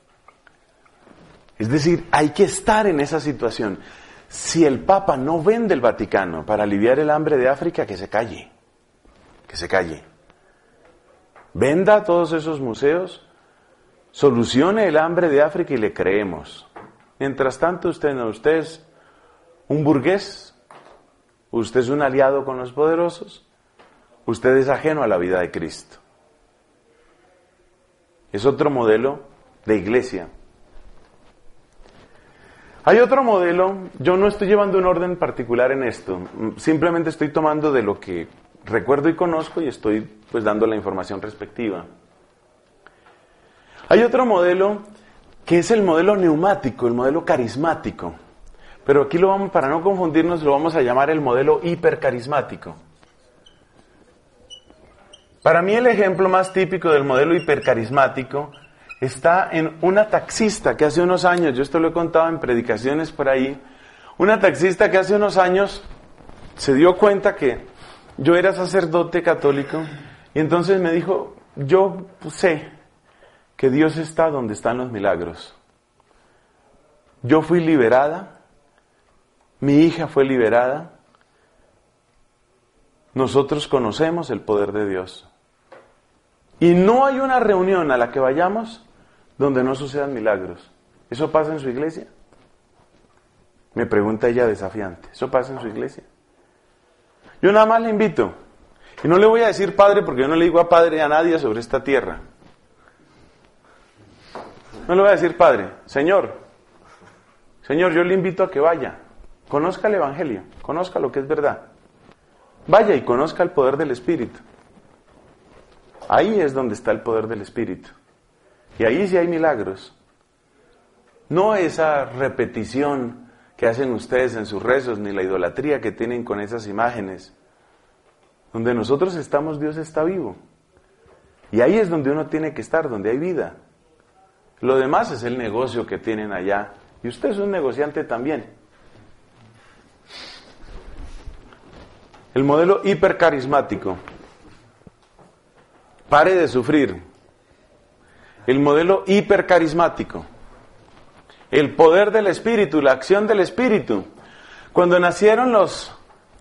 Es decir, hay que estar en esa situación. Si el Papa no vende el Vaticano para aliviar el hambre de África, que se calle. Que se calle. Venda todos esos museos, solucione el hambre de África y le creemos. Mientras tanto, usted no, usted es un burgués, usted es un aliado con los poderosos, usted es ajeno a la vida de Cristo. Es otro modelo de iglesia. Hay otro modelo, yo no estoy llevando un orden particular en esto, simplemente estoy tomando de lo que recuerdo y conozco y estoy pues dando la información respectiva. Hay otro modelo que es el modelo neumático, el modelo carismático, pero aquí lo vamos, para no confundirnos, lo vamos a llamar el modelo hipercarismático. Para mí el ejemplo más típico del modelo hipercarismático está en una taxista que hace unos años, yo esto lo he contado en predicaciones por ahí, una taxista que hace unos años se dio cuenta que yo era sacerdote católico y entonces me dijo, yo sé que Dios está donde están los milagros. Yo fui liberada, mi hija fue liberada, nosotros conocemos el poder de Dios. Y no hay una reunión a la que vayamos donde no sucedan milagros. ¿Eso pasa en su iglesia? Me pregunta ella desafiante. ¿Eso pasa en su iglesia? Yo nada más le invito. Y no le voy a decir padre porque yo no le digo a padre a nadie sobre esta tierra. No le voy a decir padre. Señor, Señor, yo le invito a que vaya. Conozca el Evangelio. Conozca lo que es verdad. Vaya y conozca el poder del Espíritu. Ahí es donde está el poder del Espíritu. Y ahí sí hay milagros. No esa repetición que hacen ustedes en sus rezos, ni la idolatría que tienen con esas imágenes. Donde nosotros estamos, Dios está vivo. Y ahí es donde uno tiene que estar, donde hay vida. Lo demás es el negocio que tienen allá. Y usted es un negociante también. El modelo hipercarismático. Pare de sufrir. El modelo hipercarismático. El poder del Espíritu, la acción del Espíritu. Cuando nacieron los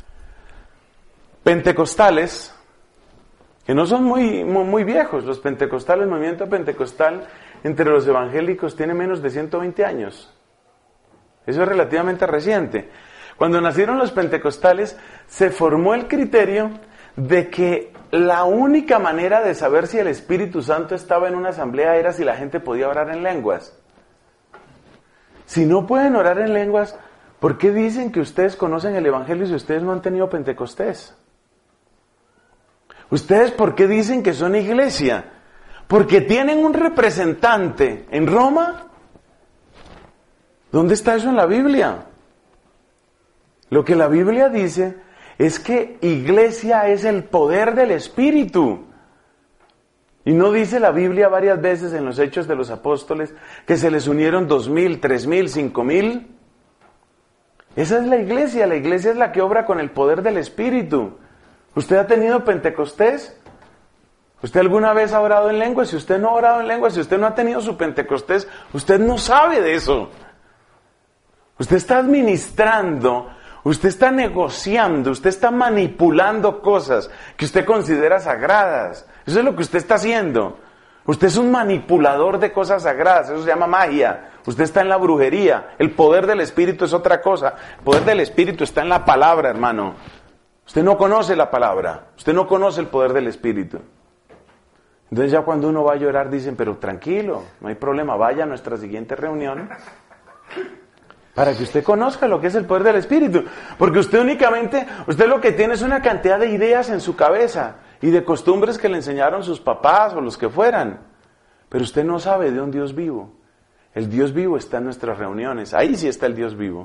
pentecostales, que no son muy, muy, muy viejos, los pentecostales, el movimiento pentecostal entre los evangélicos tiene menos de ciento veinte años. Eso es relativamente reciente. Cuando nacieron los pentecostales, se formó el criterio de que la única manera de saber si el Espíritu Santo estaba en una asamblea era si la gente podía orar en lenguas. Si no pueden orar en lenguas, ¿por qué dicen que ustedes conocen el Evangelio si ustedes no han tenido Pentecostés? ¿Ustedes por qué dicen que son iglesia? Porque tienen un representante en Roma. ¿Dónde está eso en la Biblia? Lo que la Biblia dice es que iglesia es el poder del Espíritu. Y no dice la Biblia varias veces en los Hechos de los Apóstoles que se les unieron dos mil, tres mil, cinco mil. Esa es la iglesia, la iglesia es la que obra con el poder del Espíritu. ¿Usted ha tenido Pentecostés? ¿Usted alguna vez ha orado en lenguas? Si usted no ha orado en lenguas, si usted no ha tenido su Pentecostés, usted no sabe de eso. Usted está administrando, usted está negociando, usted está manipulando cosas que usted considera sagradas. Eso es lo que usted está haciendo. Usted es un manipulador de cosas sagradas, eso se llama magia. Usted está en la brujería. El poder del Espíritu es otra cosa. El poder del Espíritu está en la palabra, hermano. Usted no conoce la palabra, usted no conoce el poder del Espíritu. Entonces ya cuando uno va a llorar dicen, pero tranquilo, no hay problema, vaya a nuestra siguiente reunión para que usted conozca lo que es el poder del Espíritu. Porque usted únicamente, usted lo que tiene es una cantidad de ideas en su cabeza y de costumbres que le enseñaron sus papás o los que fueran. Pero usted no sabe de un Dios vivo. El Dios vivo está en nuestras reuniones, ahí sí está el Dios vivo.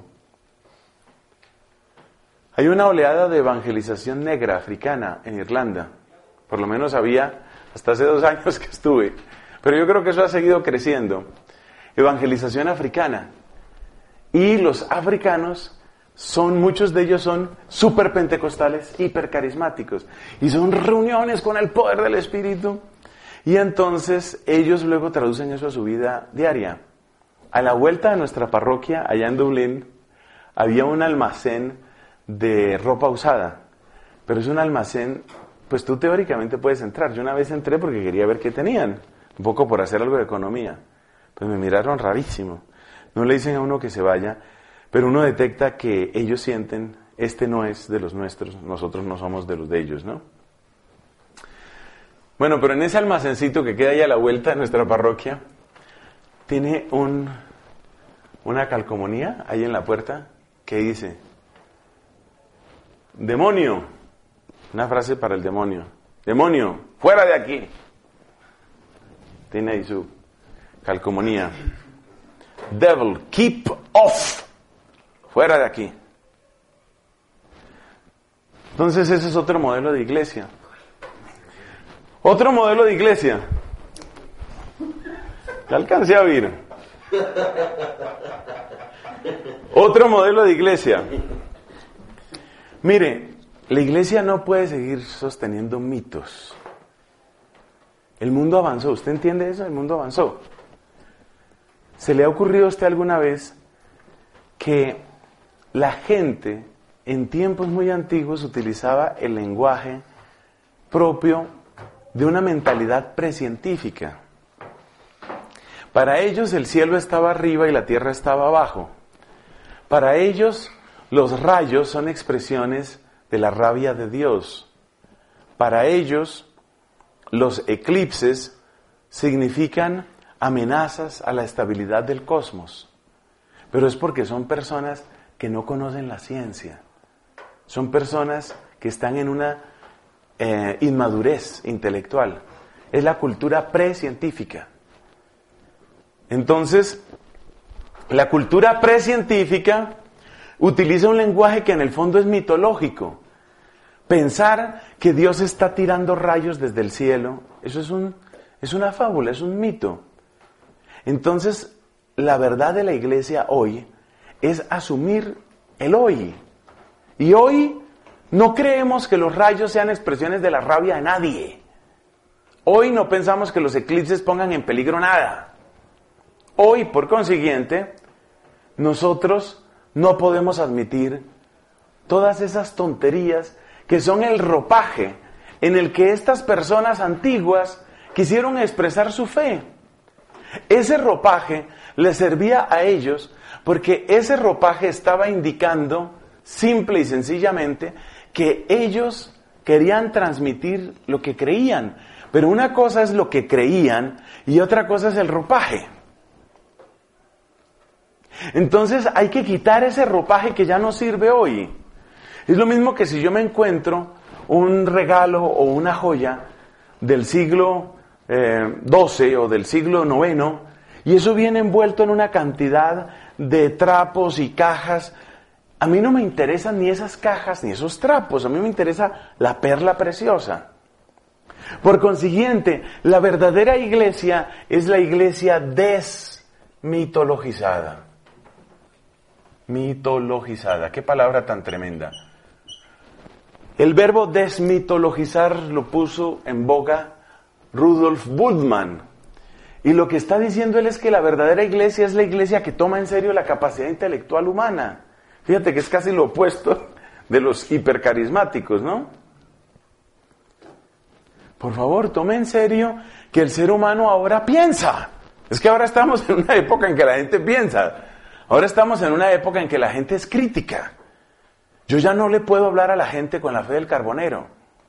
Hay una oleada de evangelización negra africana en Irlanda. Por lo menos había hasta hace dos años que estuve. Pero yo creo que eso ha seguido creciendo. Evangelización africana. Y los africanos son, muchos de ellos son súper pentecostales, hipercarismáticos. Y son reuniones con el poder del Espíritu. Y entonces ellos luego traducen eso a su vida diaria. A la vuelta de nuestra parroquia, allá en Dublín, había un almacén de ropa usada, pero es un almacén, pues tú teóricamente puedes entrar. Yo una vez entré porque quería ver qué tenían, un poco por hacer algo de economía, pues me miraron rarísimo. No le dicen a uno que se vaya, pero uno detecta que ellos sienten, este no es de los nuestros, nosotros no somos de los de ellos, ¿no? Bueno, pero en ese almacencito que queda ahí a la vuelta de nuestra parroquia, tiene un, una calcomanía ahí en la puerta que dice: demonio, una frase para el demonio. Demonio, fuera de aquí. Tiene ahí su calcomanía. Devil, keep off. Fuera de aquí. Entonces ese es otro modelo de iglesia. Otro modelo de iglesia. Ya alcancé a oír. Otro modelo de iglesia. Mire, la iglesia no puede seguir sosteniendo mitos. El mundo avanzó, ¿usted entiende eso? El mundo avanzó. ¿Se le ha ocurrido a usted alguna vez que la gente en tiempos muy antiguos utilizaba el lenguaje propio de una mentalidad precientífica? Para ellos el cielo estaba arriba y la tierra estaba abajo. Para ellos los rayos son expresiones de la rabia de Dios. Para ellos, los eclipses significan amenazas a la estabilidad del cosmos. Pero es porque son personas que no conocen la ciencia. Son personas que están en una eh, inmadurez intelectual. Es la cultura precientífica. Entonces, La cultura precientífica utiliza un lenguaje que en el fondo es mitológico. Pensar que Dios está tirando rayos desde el cielo, eso es un, es una fábula, es un mito. Entonces, la verdad de la iglesia hoy es asumir el hoy. Y hoy no creemos que los rayos sean expresiones de la rabia de nadie. Hoy no pensamos que los eclipses pongan en peligro nada. Hoy, por consiguiente, nosotros no podemos admitir todas esas tonterías que son el ropaje en el que estas personas antiguas quisieron expresar su fe. Ese ropaje les servía a ellos porque ese ropaje estaba indicando, simple y sencillamente, que ellos querían transmitir lo que creían. Pero una cosa es lo que creían y otra cosa es el ropaje. Entonces hay que quitar ese ropaje que ya no sirve hoy. Es lo mismo que si yo me encuentro un regalo o una joya del siglo eh, doce o del siglo noveno y eso viene envuelto en una cantidad de trapos y cajas. A mí no me interesan ni esas cajas ni esos trapos, a mí me interesa la perla preciosa. Por consiguiente, la verdadera iglesia es la iglesia desmitologizada. Mitologizada, qué palabra tan tremenda. El verbo desmitologizar lo puso en boga Rudolf Bultmann. Y lo que está diciendo él es que la verdadera iglesia es la iglesia que toma en serio la capacidad intelectual humana. Fíjate que es casi lo opuesto de los hipercarismáticos, ¿no? Por favor, tome en serio que el ser humano ahora piensa. Es que ahora estamos en una época en que la gente piensa. Ahora estamos en una época en que la gente es crítica. Yo ya no le puedo hablar a la gente con la fe del carbonero.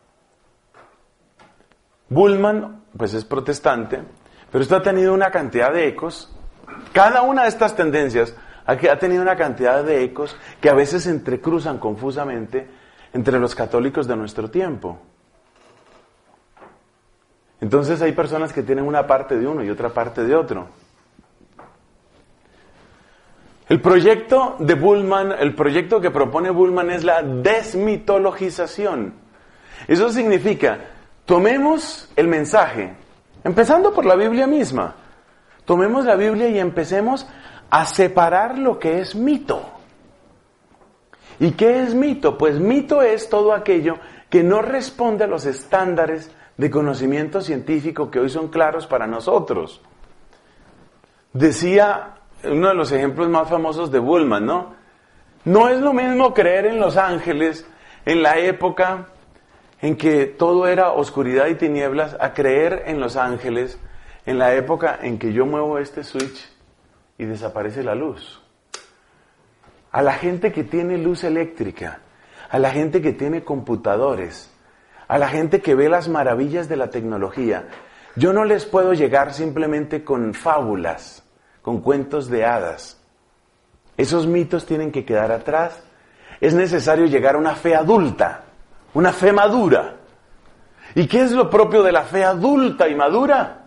Bultmann, pues es protestante, pero esto ha tenido una cantidad de ecos. Cada una de estas tendencias ha tenido una cantidad de ecos que a veces se entrecruzan confusamente entre los católicos de nuestro tiempo. Entonces hay personas que tienen una parte de uno y otra parte de otro. El proyecto de Bultmann, el proyecto que propone Bultmann es la desmitologización. Eso significa, tomemos el mensaje, empezando por la Biblia misma. Tomemos la Biblia y empecemos a separar lo que es mito. ¿Y qué es mito? Pues mito es todo aquello que no responde a los estándares de conocimiento científico que hoy son claros para nosotros. Decía uno de los ejemplos más famosos de Bultmann, ¿no? No es lo mismo creer en los ángeles en la época en que todo era oscuridad y tinieblas a creer en los ángeles en la época en que yo muevo este switch y desaparece la luz. A la gente que tiene luz eléctrica, a la gente que tiene computadores, a la gente que ve las maravillas de la tecnología, yo no les puedo llegar simplemente con fábulas, con cuentos de hadas. Esos mitos tienen que quedar atrás. Es necesario llegar a una fe adulta, una fe madura. ¿Y qué es lo propio de la fe adulta y madura?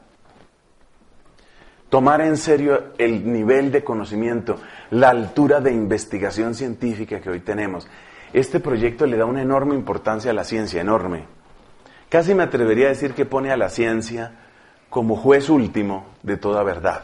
Tomar en serio el nivel de conocimiento, la altura de investigación científica que hoy tenemos. Este proyecto le da una enorme importancia a la ciencia, enorme. Casi me atrevería a decir que pone a la ciencia como juez último de toda verdad.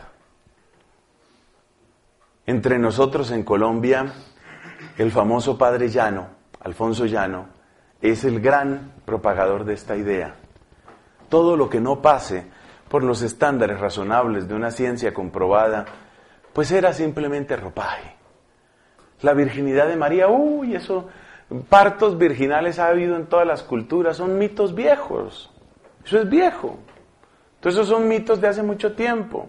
Entre nosotros en Colombia, el famoso padre Llano, Alfonso Llano, es el gran propagador de esta idea. Todo lo que no pase por los estándares razonables de una ciencia comprobada, pues era simplemente ropaje. La virginidad de María, uy, eso, partos virginales ha habido en todas las culturas, son mitos viejos. Eso es viejo. Entonces esos son mitos de hace mucho tiempo.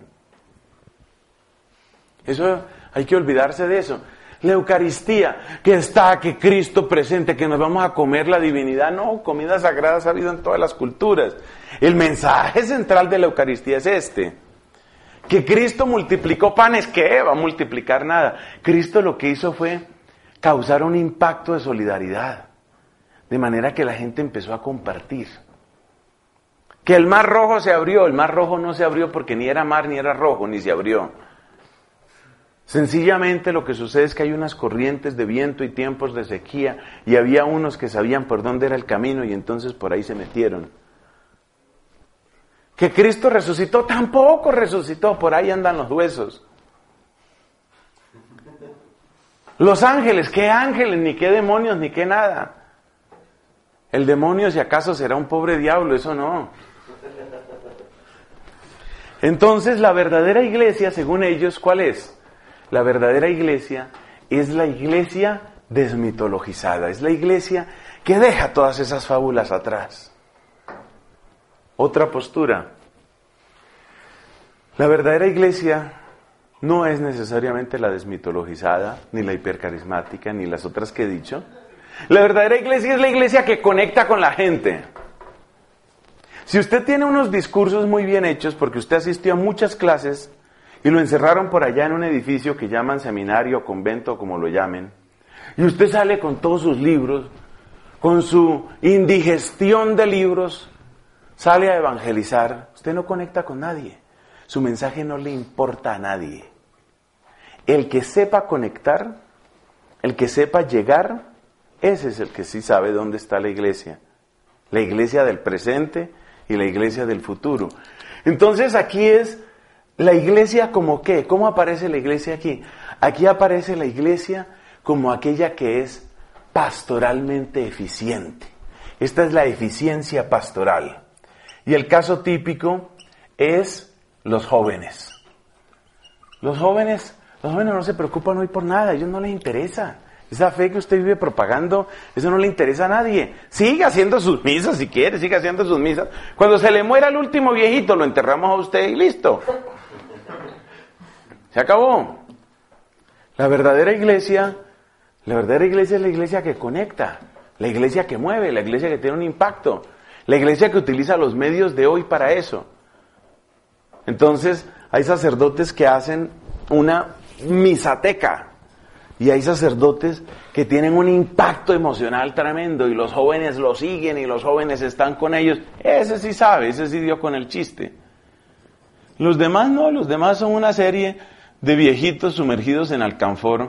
Eso hay que olvidarse de eso. La Eucaristía, que está, que Cristo presente, que nos vamos a comer la divinidad. No, comida sagrada ha habido en todas las culturas. El mensaje central de la Eucaristía es este. Que Cristo multiplicó panes, ¿qué? Va a multiplicar nada. Cristo lo que hizo fue causar un impacto de solidaridad. De manera que la gente empezó a compartir. Que el mar rojo se abrió. El mar rojo no se abrió porque ni era mar ni era rojo, ni se abrió. Sencillamente lo que sucede es que hay unas corrientes de viento y tiempos de sequía y había unos que sabían por dónde era el camino y entonces por ahí se metieron. Que Cristo resucitó, tampoco resucitó, por ahí andan los huesos. Los ángeles, ¿qué ángeles? Ni qué demonios, ni qué nada. El demonio si acaso será un pobre diablo, eso no. Entonces la verdadera iglesia, según ellos, ¿cuál es? La verdadera iglesia es la iglesia desmitologizada, es la iglesia que deja todas esas fábulas atrás. Otra postura. La verdadera iglesia no es necesariamente la desmitologizada, ni la hipercarismática, ni las otras que he dicho. La verdadera iglesia es la iglesia que conecta con la gente. Si usted tiene unos discursos muy bien hechos, porque usted asistió a muchas clases y lo encerraron por allá en un edificio que llaman seminario, convento, como lo llamen, y usted sale con todos sus libros, con su indigestión de libros, sale a evangelizar, usted no conecta con nadie. Su mensaje no le importa a nadie. El que sepa conectar, el que sepa llegar, ese es el que sí sabe dónde está la iglesia. La iglesia del presente y la iglesia del futuro. Entonces aquí es la iglesia como qué. ¿Cómo aparece la iglesia aquí? Aquí aparece la iglesia como aquella que es pastoralmente eficiente. Esta es la eficiencia pastoral. Y el caso típico es los jóvenes. Los jóvenes, los jóvenes no se preocupan hoy por nada, a ellos no les interesa. Esa fe que usted vive propagando, eso no le interesa a nadie. Siga haciendo sus misas si quiere, siga haciendo sus misas. Cuando se le muera el último viejito, lo enterramos a usted y listo. Se acabó. La verdadera iglesia, la verdadera iglesia es la iglesia que conecta, la iglesia que mueve, la iglesia que tiene un impacto, la iglesia que utiliza los medios de hoy para eso. Entonces, hay sacerdotes que hacen una misateca y hay sacerdotes que tienen un impacto emocional tremendo y los jóvenes lo siguen y los jóvenes están con ellos. Ese sí sabe, ese sí dio con el chiste. Los demás no, los demás son una serie de viejitos sumergidos en alcanfor,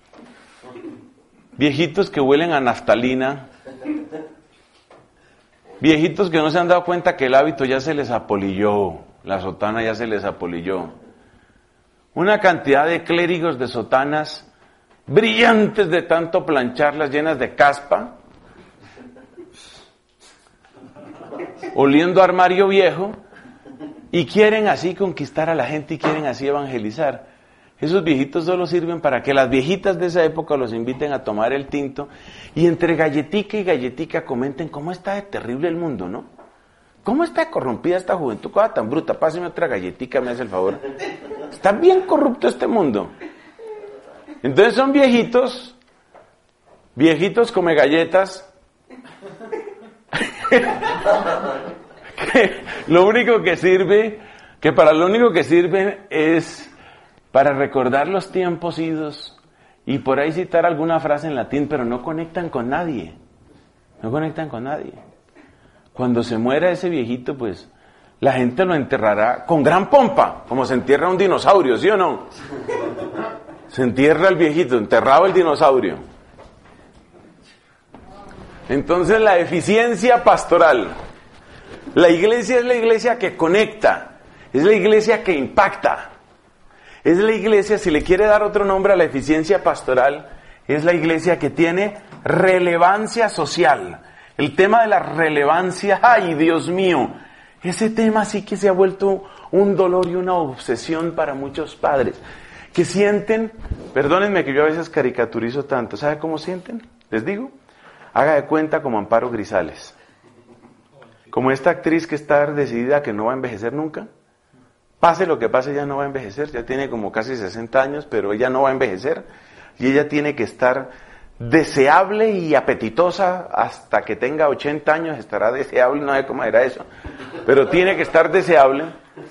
viejitos que huelen a naftalina, viejitos que no se han dado cuenta que el hábito ya se les apolilló. La sotana ya se les apolilló. Una cantidad de clérigos de sotanas brillantes de tanto plancharlas, llenas de caspa, oliendo a armario viejo, y quieren así conquistar a la gente y quieren así evangelizar. Esos viejitos solo sirven para que las viejitas de esa época los inviten a tomar el tinto y entre galletica y galletica comenten cómo está de terrible el mundo, ¿no? ¿Cómo está corrompida esta juventud? Cosa tan bruta. Páseme otra galletica, me hace el favor. Está bien corrupto este mundo. Entonces son viejitos, viejitos come galletas, que lo único que sirve, que para lo único que sirven es para recordar los tiempos idos y por ahí citar alguna frase en latín, pero no conectan con nadie. No conectan con nadie. Cuando se muera ese viejito, pues, la gente lo enterrará con gran pompa, como se entierra un dinosaurio, ¿sí o no? Se entierra el viejito, enterrado el dinosaurio. Entonces la eficiencia pastoral. La iglesia es la iglesia que conecta, es la iglesia que impacta. Es la iglesia, si le quiere dar otro nombre a la eficiencia pastoral, es la iglesia que tiene relevancia social. El tema de la relevancia, ¡ay, Dios mío! Ese tema sí que se ha vuelto un dolor y una obsesión para muchos padres, que sienten, perdónenme que yo a veces caricaturizo tanto, ¿sabe cómo sienten? Les digo, haga de cuenta como Amparo Grisales. Como esta actriz que está decidida a que no va a envejecer nunca. Pase lo que pase, ella no va a envejecer, ya tiene como casi sesenta años, pero ella no va a envejecer, y ella tiene que estar deseable y apetitosa hasta que tenga ochenta años, estará deseable, no sé cómo era eso, pero tiene que estar deseable.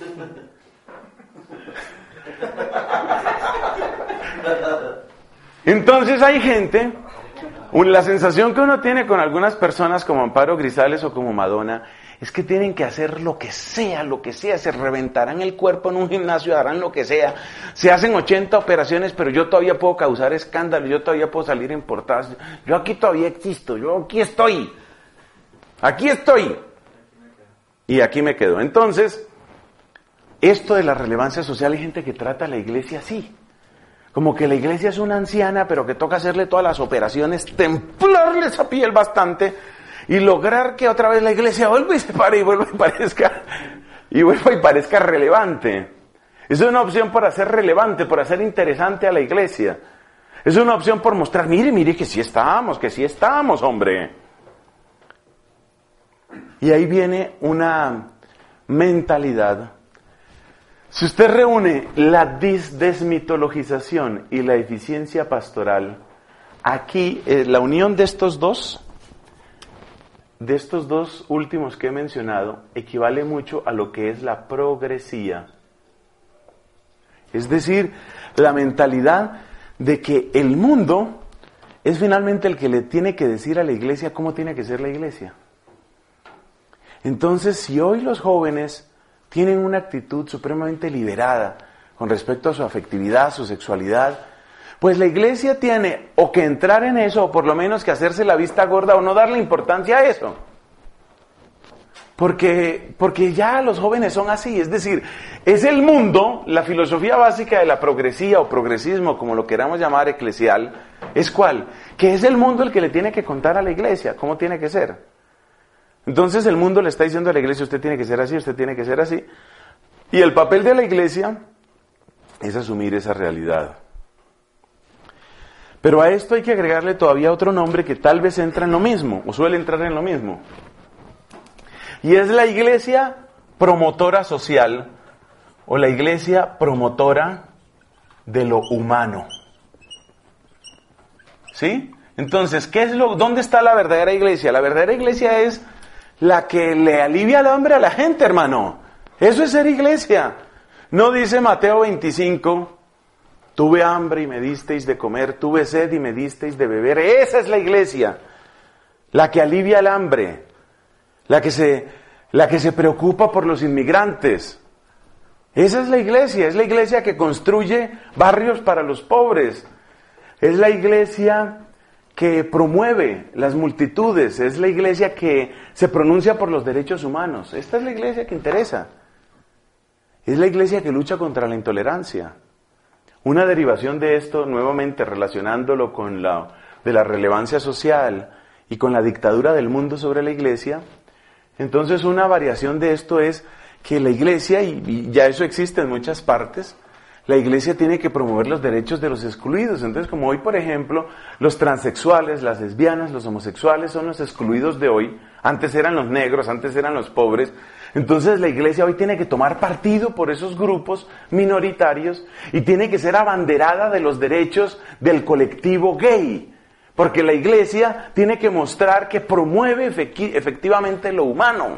Entonces hay gente, la sensación que uno tiene con algunas personas como Amparo Grisales o como Madonna, es que tienen que hacer lo que sea, lo que sea, se reventarán el cuerpo en un gimnasio, harán lo que sea, se hacen ochenta operaciones, pero yo todavía puedo causar escándalo, yo todavía puedo salir en portadas, yo aquí todavía existo, yo aquí estoy, aquí estoy, y aquí me quedo. Entonces, esto de la relevancia social, hay gente que trata a la iglesia así, como que la iglesia es una anciana, pero que toca hacerle todas las operaciones, templarle esa piel bastante, y lograr que otra vez la iglesia vuelva y se pare y vuelva y parezca, y vuelva y parezca relevante. Es una opción por hacer relevante, por hacer interesante a la iglesia. Es una opción por mostrar, mire, mire que sí estamos, que sí estamos, hombre. Y ahí viene una mentalidad. Si usted reúne la dis- desmitologización y la eficiencia pastoral, aquí eh, la unión de estos dos, de estos dos últimos que he mencionado, equivale mucho a lo que es la progresía. Es decir, la mentalidad de que el mundo es finalmente el que le tiene que decir a la iglesia cómo tiene que ser la iglesia. Entonces, si hoy los jóvenes tienen una actitud supremamente liberada con respecto a su afectividad, su sexualidad, pues la iglesia tiene o que entrar en eso, o por lo menos que hacerse la vista gorda o no darle importancia a eso. Porque, porque ya los jóvenes son así, es decir, es el mundo, la filosofía básica de la progresía o progresismo, como lo queramos llamar eclesial, ¿es cuál? Que es el mundo el que le tiene que contar a la iglesia cómo tiene que ser. Entonces el mundo le está diciendo a la iglesia, usted tiene que ser así, usted tiene que ser así. Y el papel de la iglesia es asumir esa realidad. Pero a esto hay que agregarle todavía otro nombre que tal vez entra en lo mismo, o suele entrar en lo mismo. Y es la iglesia promotora social, o la iglesia promotora de lo humano. ¿Sí? Entonces, ¿qué es lo, ¿dónde está la verdadera iglesia? La verdadera iglesia es la que le alivia el hambre a la gente, hermano. Eso es ser iglesia. No dice Mateo veinticinco, tuve hambre y me disteis de comer, tuve sed y me disteis de beber. Esa es la iglesia, la que alivia el hambre, la que se, la que se preocupa por los inmigrantes. Esa es la iglesia, es la iglesia que construye barrios para los pobres. Es la iglesia que promueve las multitudes, es la iglesia que se pronuncia por los derechos humanos. Esta es la iglesia que interesa. Es la iglesia que lucha contra la intolerancia. Una derivación de esto, nuevamente relacionándolo con la de la relevancia social y con la dictadura del mundo sobre la iglesia, entonces una variación de esto es que la iglesia, y, y ya eso existe en muchas partes, la iglesia tiene que promover los derechos de los excluidos. Entonces, como hoy, por ejemplo, los transexuales, las lesbianas, los homosexuales son los excluidos de hoy. Antes eran los negros, antes eran los pobres. Entonces la iglesia hoy tiene que tomar partido por esos grupos minoritarios y tiene que ser abanderada de los derechos del colectivo gay. Porque la iglesia tiene que mostrar que promueve efecti- efectivamente lo humano.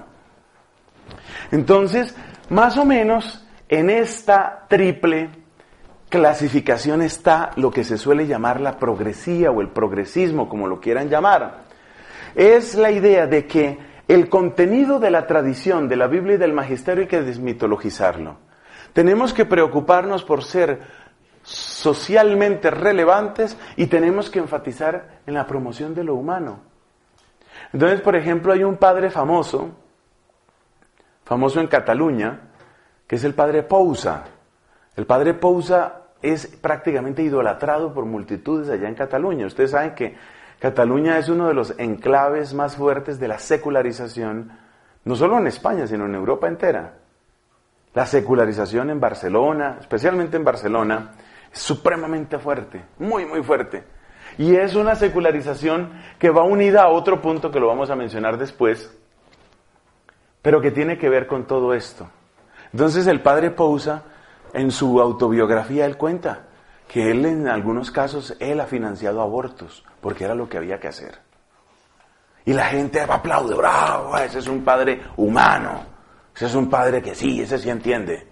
Entonces, más o menos, en esta triple clasificación está lo que se suele llamar la progresía o el progresismo, como lo quieran llamar. Es la idea de que el contenido de la tradición de la Biblia y del magisterio hay que desmitologizarlo. Tenemos que preocuparnos por ser socialmente relevantes y tenemos que enfatizar en la promoción de lo humano. Entonces, por ejemplo, hay un padre famoso, famoso en Cataluña, que es el padre Pousa. El padre Pousa es prácticamente idolatrado por multitudes allá en Cataluña. Ustedes saben que Cataluña es uno de los enclaves más fuertes de la secularización, no solo en España, sino en Europa entera. La secularización en Barcelona, especialmente en Barcelona, es supremamente fuerte, muy, muy fuerte. Y es una secularización que va unida a otro punto que lo vamos a mencionar después, pero que tiene que ver con todo esto. Entonces el padre Pousa, en su autobiografía, él cuenta que él en algunos casos, él ha financiado abortos, porque era lo que había que hacer. Y la gente aplaude, bravo, ese es un padre humano, ese es un padre que sí, ese sí entiende.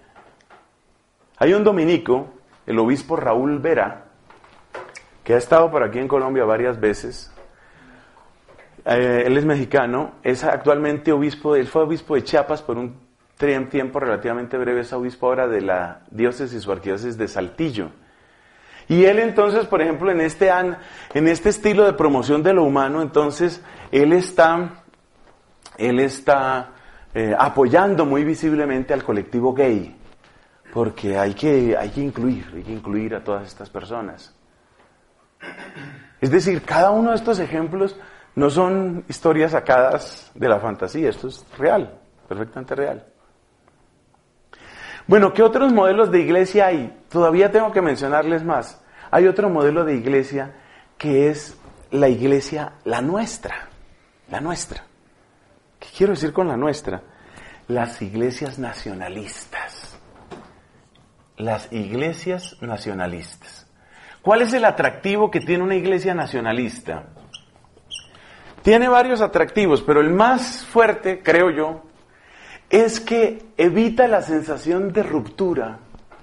Hay un dominico, el obispo Raúl Vera, que ha estado por aquí en Colombia varias veces. eh, él es mexicano, es actualmente obispo, él fue obispo de Chiapas por un tiempo relativamente breve, es obispo ahora de la diócesis o arquidiócesis de Saltillo. Y él entonces, por ejemplo, en este, an, en este estilo de promoción de lo humano, entonces, él está, él está eh, apoyando muy visiblemente al colectivo gay, porque hay que, hay que incluir, hay que incluir a todas estas personas. Es decir, cada uno de estos ejemplos no son historias sacadas de la fantasía, esto es real, perfectamente real. Bueno, ¿qué otros modelos de iglesia hay? Todavía tengo que mencionarles más. Hay otro modelo de iglesia que es la iglesia, la nuestra, la nuestra. ¿Qué quiero decir con la nuestra? Las iglesias nacionalistas. Las iglesias nacionalistas. ¿Cuál es el atractivo que tiene una iglesia nacionalista? Tiene varios atractivos, pero el más fuerte, creo yo, es que evita la sensación de ruptura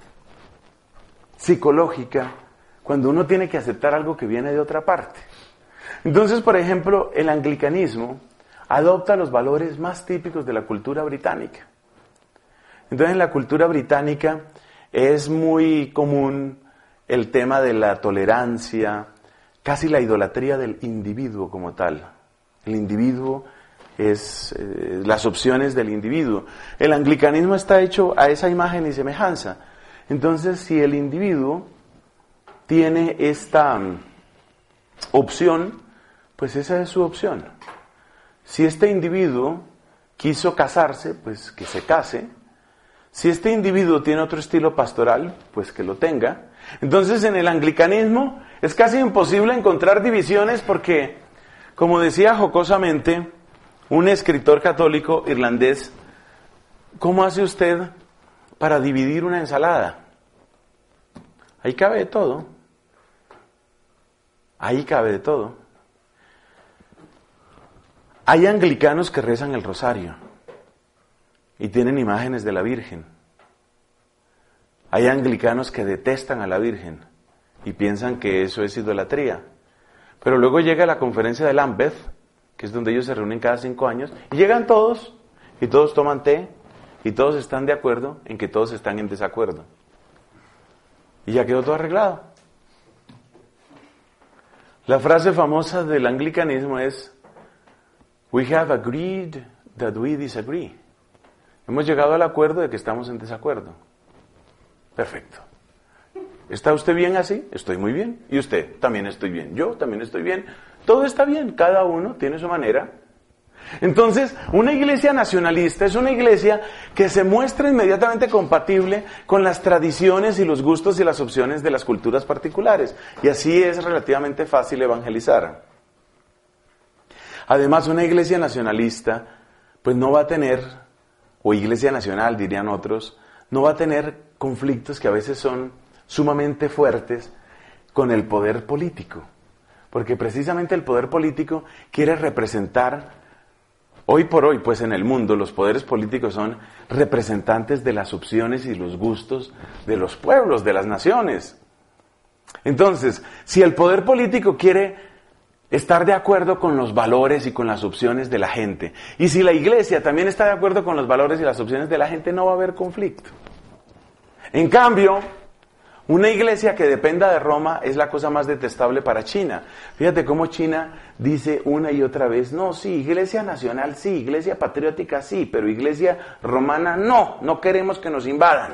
psicológica cuando uno tiene que aceptar algo que viene de otra parte. Entonces, por ejemplo, el anglicanismo adopta los valores más típicos de la cultura británica. Entonces, en la cultura británica es muy común el tema de la tolerancia, casi la idolatría del individuo como tal. El individuo es eh, las opciones del individuo. El anglicanismo está hecho a esa imagen y semejanza. Entonces, si el individuo tiene esta um, opción, pues esa es su opción. Si este individuo quiso casarse, pues que se case. Si este individuo tiene otro estilo pastoral, pues que lo tenga. Entonces, en el anglicanismo es casi imposible encontrar divisiones porque, como decía jocosamente un escritor católico irlandés, ¿cómo hace usted para dividir una ensalada? Ahí cabe de todo. Ahí cabe de todo. Hay anglicanos que rezan el rosario y tienen imágenes de la Virgen. Hay anglicanos que detestan a la Virgen y piensan que eso es idolatría. Pero luego llega la conferencia de Lambeth, que es donde ellos se reúnen cada cinco años, y llegan todos, y todos toman té, y todos están de acuerdo en que todos están en desacuerdo. Y ya quedó todo arreglado. La frase famosa del anglicanismo es: "We have agreed that we disagree". Hemos llegado al acuerdo de que estamos en desacuerdo. Perfecto. ¿Está usted bien así? Estoy muy bien. ¿Y usted? También estoy bien. Yo también estoy bien. Todo está bien. Cada uno tiene su manera. Entonces, una iglesia nacionalista es una iglesia que se muestra inmediatamente compatible con las tradiciones y los gustos y las opciones de las culturas particulares. Y así es relativamente fácil evangelizar. Además, una iglesia nacionalista, pues no va a tener, o iglesia nacional dirían otros, no va a tener conflictos que a veces son sumamente fuertes con el poder político. Porque precisamente el poder político quiere representar, hoy por hoy, pues en el mundo, los poderes políticos son representantes de las opciones y los gustos de los pueblos, de las naciones. Entonces, si el poder político quiere estar de acuerdo con los valores y con las opciones de la gente, y si la iglesia también está de acuerdo con los valores y las opciones de la gente, no va a haber conflicto. En cambio, una iglesia que dependa de Roma es la cosa más detestable para China. Fíjate cómo China dice una y otra vez: no, sí, iglesia nacional sí, iglesia patriótica sí, pero iglesia romana no, no queremos que nos invadan.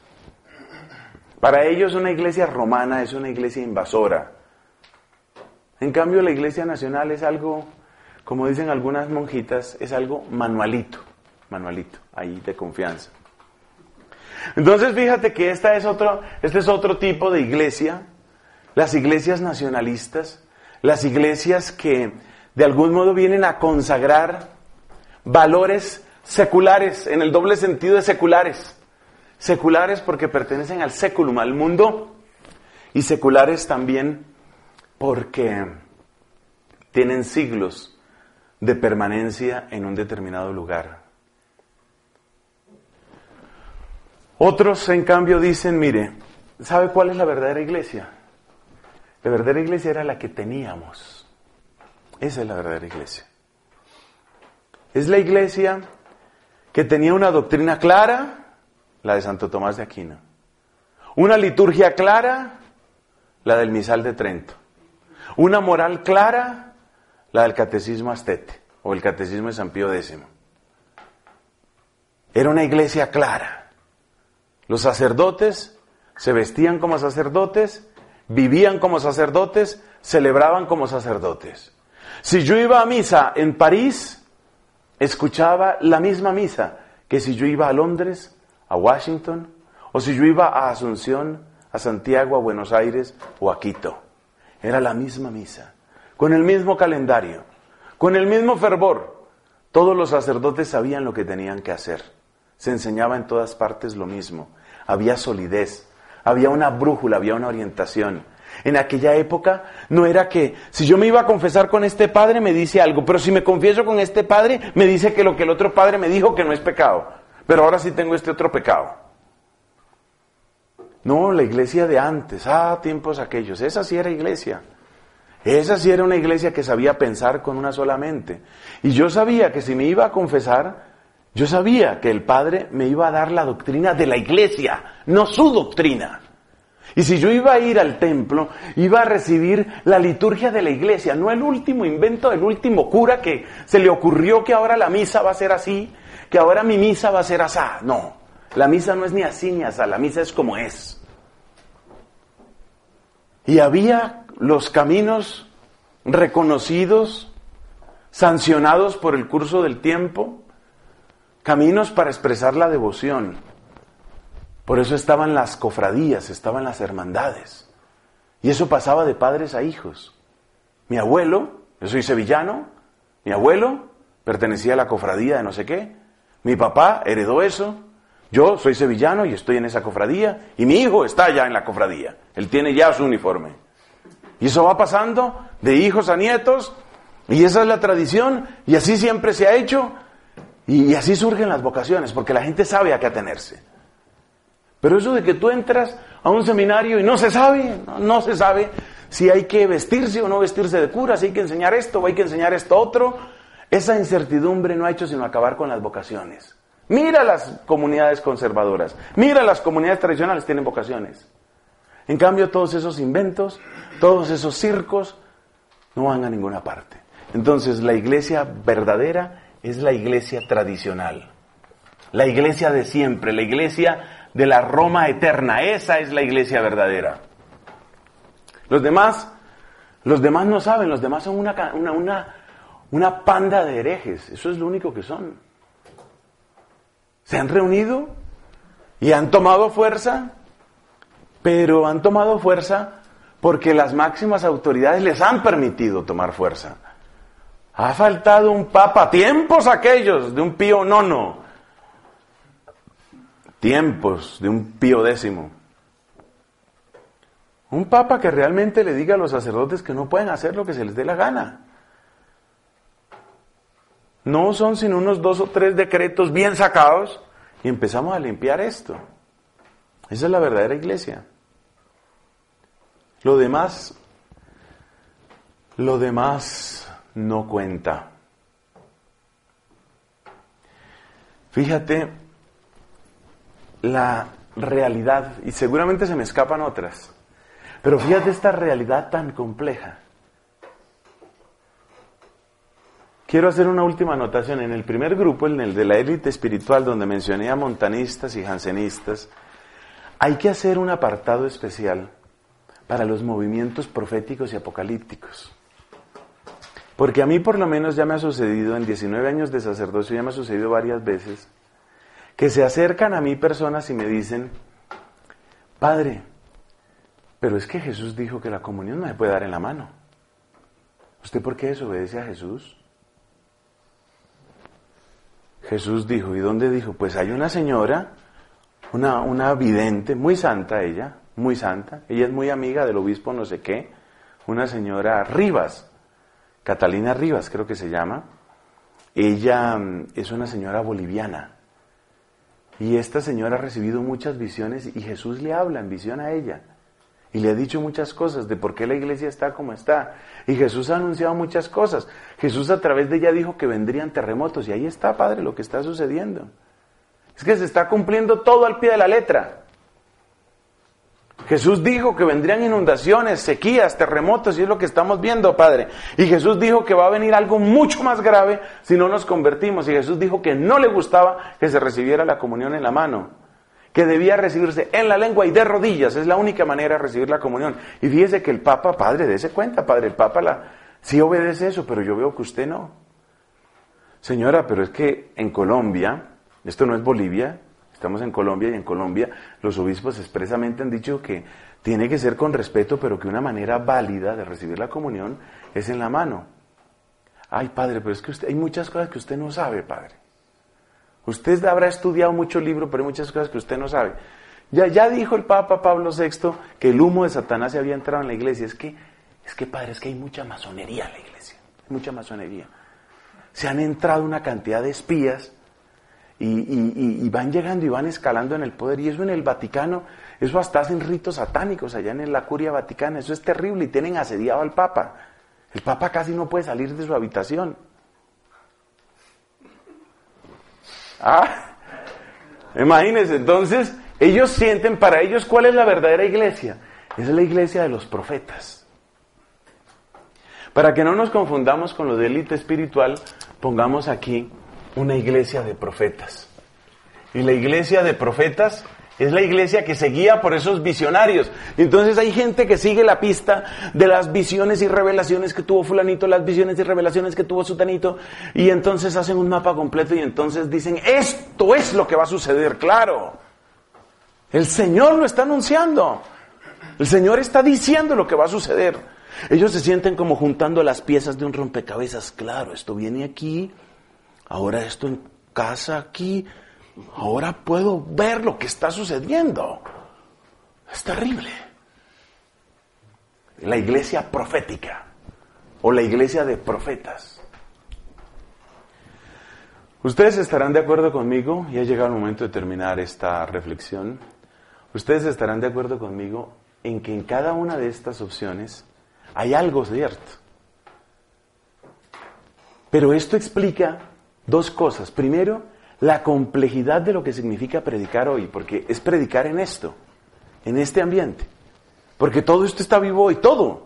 Para ellos una iglesia romana es una iglesia invasora. En cambio, la iglesia nacional es algo, como dicen algunas monjitas, es algo manualito, manualito, ahí de confianza. Entonces, fíjate que esta es otro, este es otro tipo de iglesia, las iglesias nacionalistas, las iglesias que de algún modo vienen a consagrar valores seculares, en el doble sentido de seculares. Seculares porque pertenecen al seculum, al mundo, y seculares también porque tienen siglos de permanencia en un determinado lugar. Otros, en cambio, dicen: mire, ¿sabe cuál es la verdadera iglesia? La verdadera iglesia era la que teníamos. Esa es la verdadera iglesia. Es la iglesia que tenía una doctrina clara, la de Santo Tomás de Aquino. Una liturgia clara, la del Misal de Trento. Una moral clara, la del Catecismo Astete, o el Catecismo de San Pío Décimo. Era una iglesia clara. Los sacerdotes se vestían como sacerdotes, vivían como sacerdotes, celebraban como sacerdotes. Si yo iba a misa en París, escuchaba la misma misa que si yo iba a Londres, a Washington, o si yo iba a Asunción, a Santiago, a Buenos Aires o a Quito. Era la misma misa, con el mismo calendario, con el mismo fervor. Todos los sacerdotes sabían lo que tenían que hacer. Se enseñaba en todas partes lo mismo. Había solidez, había una brújula, había una orientación. En aquella época no era que si yo me iba a confesar con este padre me dice algo, pero si me confieso con este padre me dice que lo que el otro padre me dijo que no es pecado, pero ahora sí tengo este otro pecado. No, la iglesia de antes, ah, tiempos aquellos, esa sí era iglesia. Esa sí era una iglesia que sabía pensar con una sola mente. Y yo sabía que si me iba a confesar, yo sabía que el Padre me iba a dar la doctrina de la iglesia, no su doctrina. Y si yo iba a ir al templo, iba a recibir la liturgia de la iglesia, no el último invento del último cura que se le ocurrió que ahora la misa va a ser así, que ahora mi misa va a ser asá. No, la misa no es ni así ni asá, la misa es como es. Y había los caminos reconocidos, sancionados por el curso del tiempo, caminos para expresar la devoción. Por eso estaban las cofradías, estaban las hermandades. Y eso pasaba de padres a hijos. Mi abuelo, yo soy sevillano, mi abuelo pertenecía a la cofradía de no sé qué. Mi papá heredó eso. Yo soy sevillano y estoy en esa cofradía. Y mi hijo está ya en la cofradía. Él tiene ya su uniforme. Y eso va pasando de hijos a nietos. Y esa es la tradición. Y así siempre se ha hecho. Y así surgen las vocaciones, porque la gente sabe a qué atenerse. Pero eso de que tú entras a un seminario y no se sabe, no, no se sabe si hay que vestirse o no vestirse de cura, si hay que enseñar esto o hay que enseñar esto otro, esa incertidumbre no ha hecho sino acabar con las vocaciones. Mira las comunidades conservadoras, mira las comunidades tradicionales, tienen vocaciones. En cambio, todos esos inventos, todos esos circos, no van a ninguna parte. Entonces, la iglesia verdadera es la iglesia tradicional. La iglesia de siempre, la iglesia de la Roma eterna. Esa es la iglesia verdadera. Los demás, los demás no saben, los demás son una, una, una, una panda de herejes. Eso es lo único que son. Se han reunido y han tomado fuerza, pero han tomado fuerza porque las máximas autoridades les han permitido tomar fuerza. Ha faltado un papa, tiempos aquellos de un Pío nono, tiempos de un Pío décimo. Un papa que realmente le diga a los sacerdotes que no pueden hacer lo que se les dé la gana. No son sino unos dos o tres decretos bien sacados y empezamos a limpiar esto. Esa es la verdadera iglesia. Lo demás, lo demás no cuenta. Fíjate la realidad, y seguramente se me escapan otras, pero fíjate esta realidad tan compleja. Quiero hacer una última anotación. En el primer grupo, en el de la élite espiritual, donde mencioné a montanistas y jansenistas, hay que hacer un apartado especial para los movimientos proféticos y apocalípticos. Porque a mí por lo menos ya me ha sucedido, en diecinueve años de sacerdocio, ya me ha sucedido varias veces, que se acercan a mí personas y me dicen: Padre, pero es que Jesús dijo que la comunión no se puede dar en la mano. ¿Usted por qué desobedece a Jesús? Jesús dijo, ¿y dónde dijo? Pues hay una señora, una, una vidente, muy santa ella, muy santa, ella es muy amiga del obispo no sé qué, una señora Rivas, Catalina Rivas creo que se llama. Ella es una señora boliviana. Y esta señora ha recibido muchas visiones y Jesús le habla en visión a ella. Y le ha dicho muchas cosas de por qué la iglesia está como está. Y Jesús ha anunciado muchas cosas. Jesús a través de ella dijo que vendrían terremotos. Y ahí está, Padre, lo que está sucediendo. Es que se está cumpliendo todo al pie de la letra. Jesús dijo que vendrían inundaciones, sequías, terremotos, y es lo que estamos viendo, Padre. Y Jesús dijo que va a venir algo mucho más grave si no nos convertimos. Y Jesús dijo que no le gustaba que se recibiera la comunión en la mano, que debía recibirse en la lengua y de rodillas. Es la única manera de recibir la comunión. Y fíjese que el Papa, Padre, dése cuenta, Padre, el Papa la, sí obedece eso, pero yo veo que usted no. Señora, pero es que en Colombia, esto no es Bolivia, estamos en Colombia, y en Colombia los obispos expresamente han dicho que tiene que ser con respeto, pero que una manera válida de recibir la comunión es en la mano. Ay, Padre, pero es que usted, hay muchas cosas que usted no sabe, Padre. Usted habrá estudiado mucho libro, pero hay muchas cosas que usted no sabe. Ya, ya dijo el Papa Pablo sexto que el humo de Satanás se había entrado en la iglesia. Es que, es que, Padre, es que hay mucha masonería en la iglesia. Hay mucha masonería. Se han entrado una cantidad de espías y, y, y, y van llegando y van escalando en el poder. Y eso en el Vaticano, eso hasta hacen ritos satánicos allá en la Curia Vaticana. Eso es terrible y tienen asediado al Papa. El Papa casi no puede salir de su habitación. Ah, imagínense, entonces, ellos sienten, para ellos, ¿cuál es la verdadera iglesia? Es la iglesia de los profetas. Para que no nos confundamos con lo de élite espiritual, pongamos aquí una iglesia de profetas. Y la iglesia de profetas es la iglesia que se guía por esos visionarios. Entonces hay gente que sigue la pista de las visiones y revelaciones que tuvo fulanito, las visiones y revelaciones que tuvo sutanito, y entonces hacen un mapa completo y entonces dicen, esto es lo que va a suceder, claro. El Señor lo está anunciando. El Señor está diciendo lo que va a suceder. Ellos se sienten como juntando las piezas de un rompecabezas. Claro, esto viene aquí, ahora esto en casa aquí. Ahora puedo ver lo que está sucediendo. Es terrible. La iglesia profética o la iglesia de profetas. Ustedes estarán de acuerdo conmigo, y ha llegado el momento de terminar esta reflexión. Ustedes estarán de acuerdo conmigo en que en cada una de estas opciones hay algo cierto. Pero esto explica dos cosas. Primero, la complejidad de lo que significa predicar hoy, porque es predicar en esto, en este ambiente, porque todo esto está vivo hoy, todo.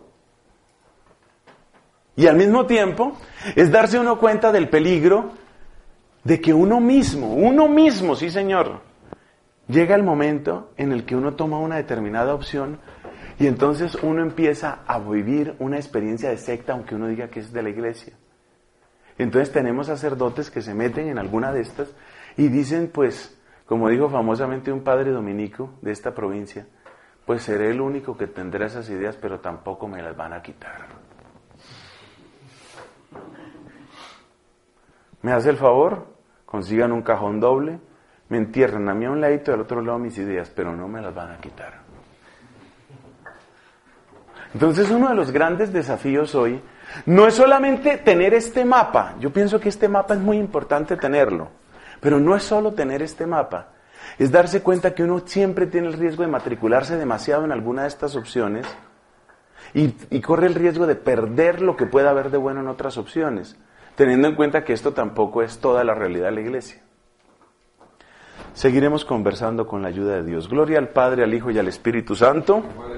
Y al mismo tiempo, es darse uno cuenta del peligro de que uno mismo, uno mismo, sí señor, llega el momento en el que uno toma una determinada opción y entonces uno empieza a vivir una experiencia de secta, aunque uno diga que es de la iglesia. Entonces tenemos sacerdotes que se meten en alguna de estas y dicen, pues, como dijo famosamente un padre dominico de esta provincia, pues seré el único que tendrá esas ideas, pero tampoco me las van a quitar. ¿Me hace el favor? Consigan un cajón doble, me entierran a mí a un ladito y al otro lado mis ideas, pero no me las van a quitar. Entonces uno de los grandes desafíos hoy no es solamente tener este mapa. Yo pienso que este mapa es muy importante tenerlo, pero no es solo tener este mapa, es darse cuenta que uno siempre tiene el riesgo de matricularse demasiado en alguna de estas opciones y, y corre el riesgo de perder lo que pueda haber de bueno en otras opciones, teniendo en cuenta que esto tampoco es toda la realidad de la iglesia. Seguiremos conversando con la ayuda de Dios. Gloria al Padre, al Hijo y al Espíritu Santo.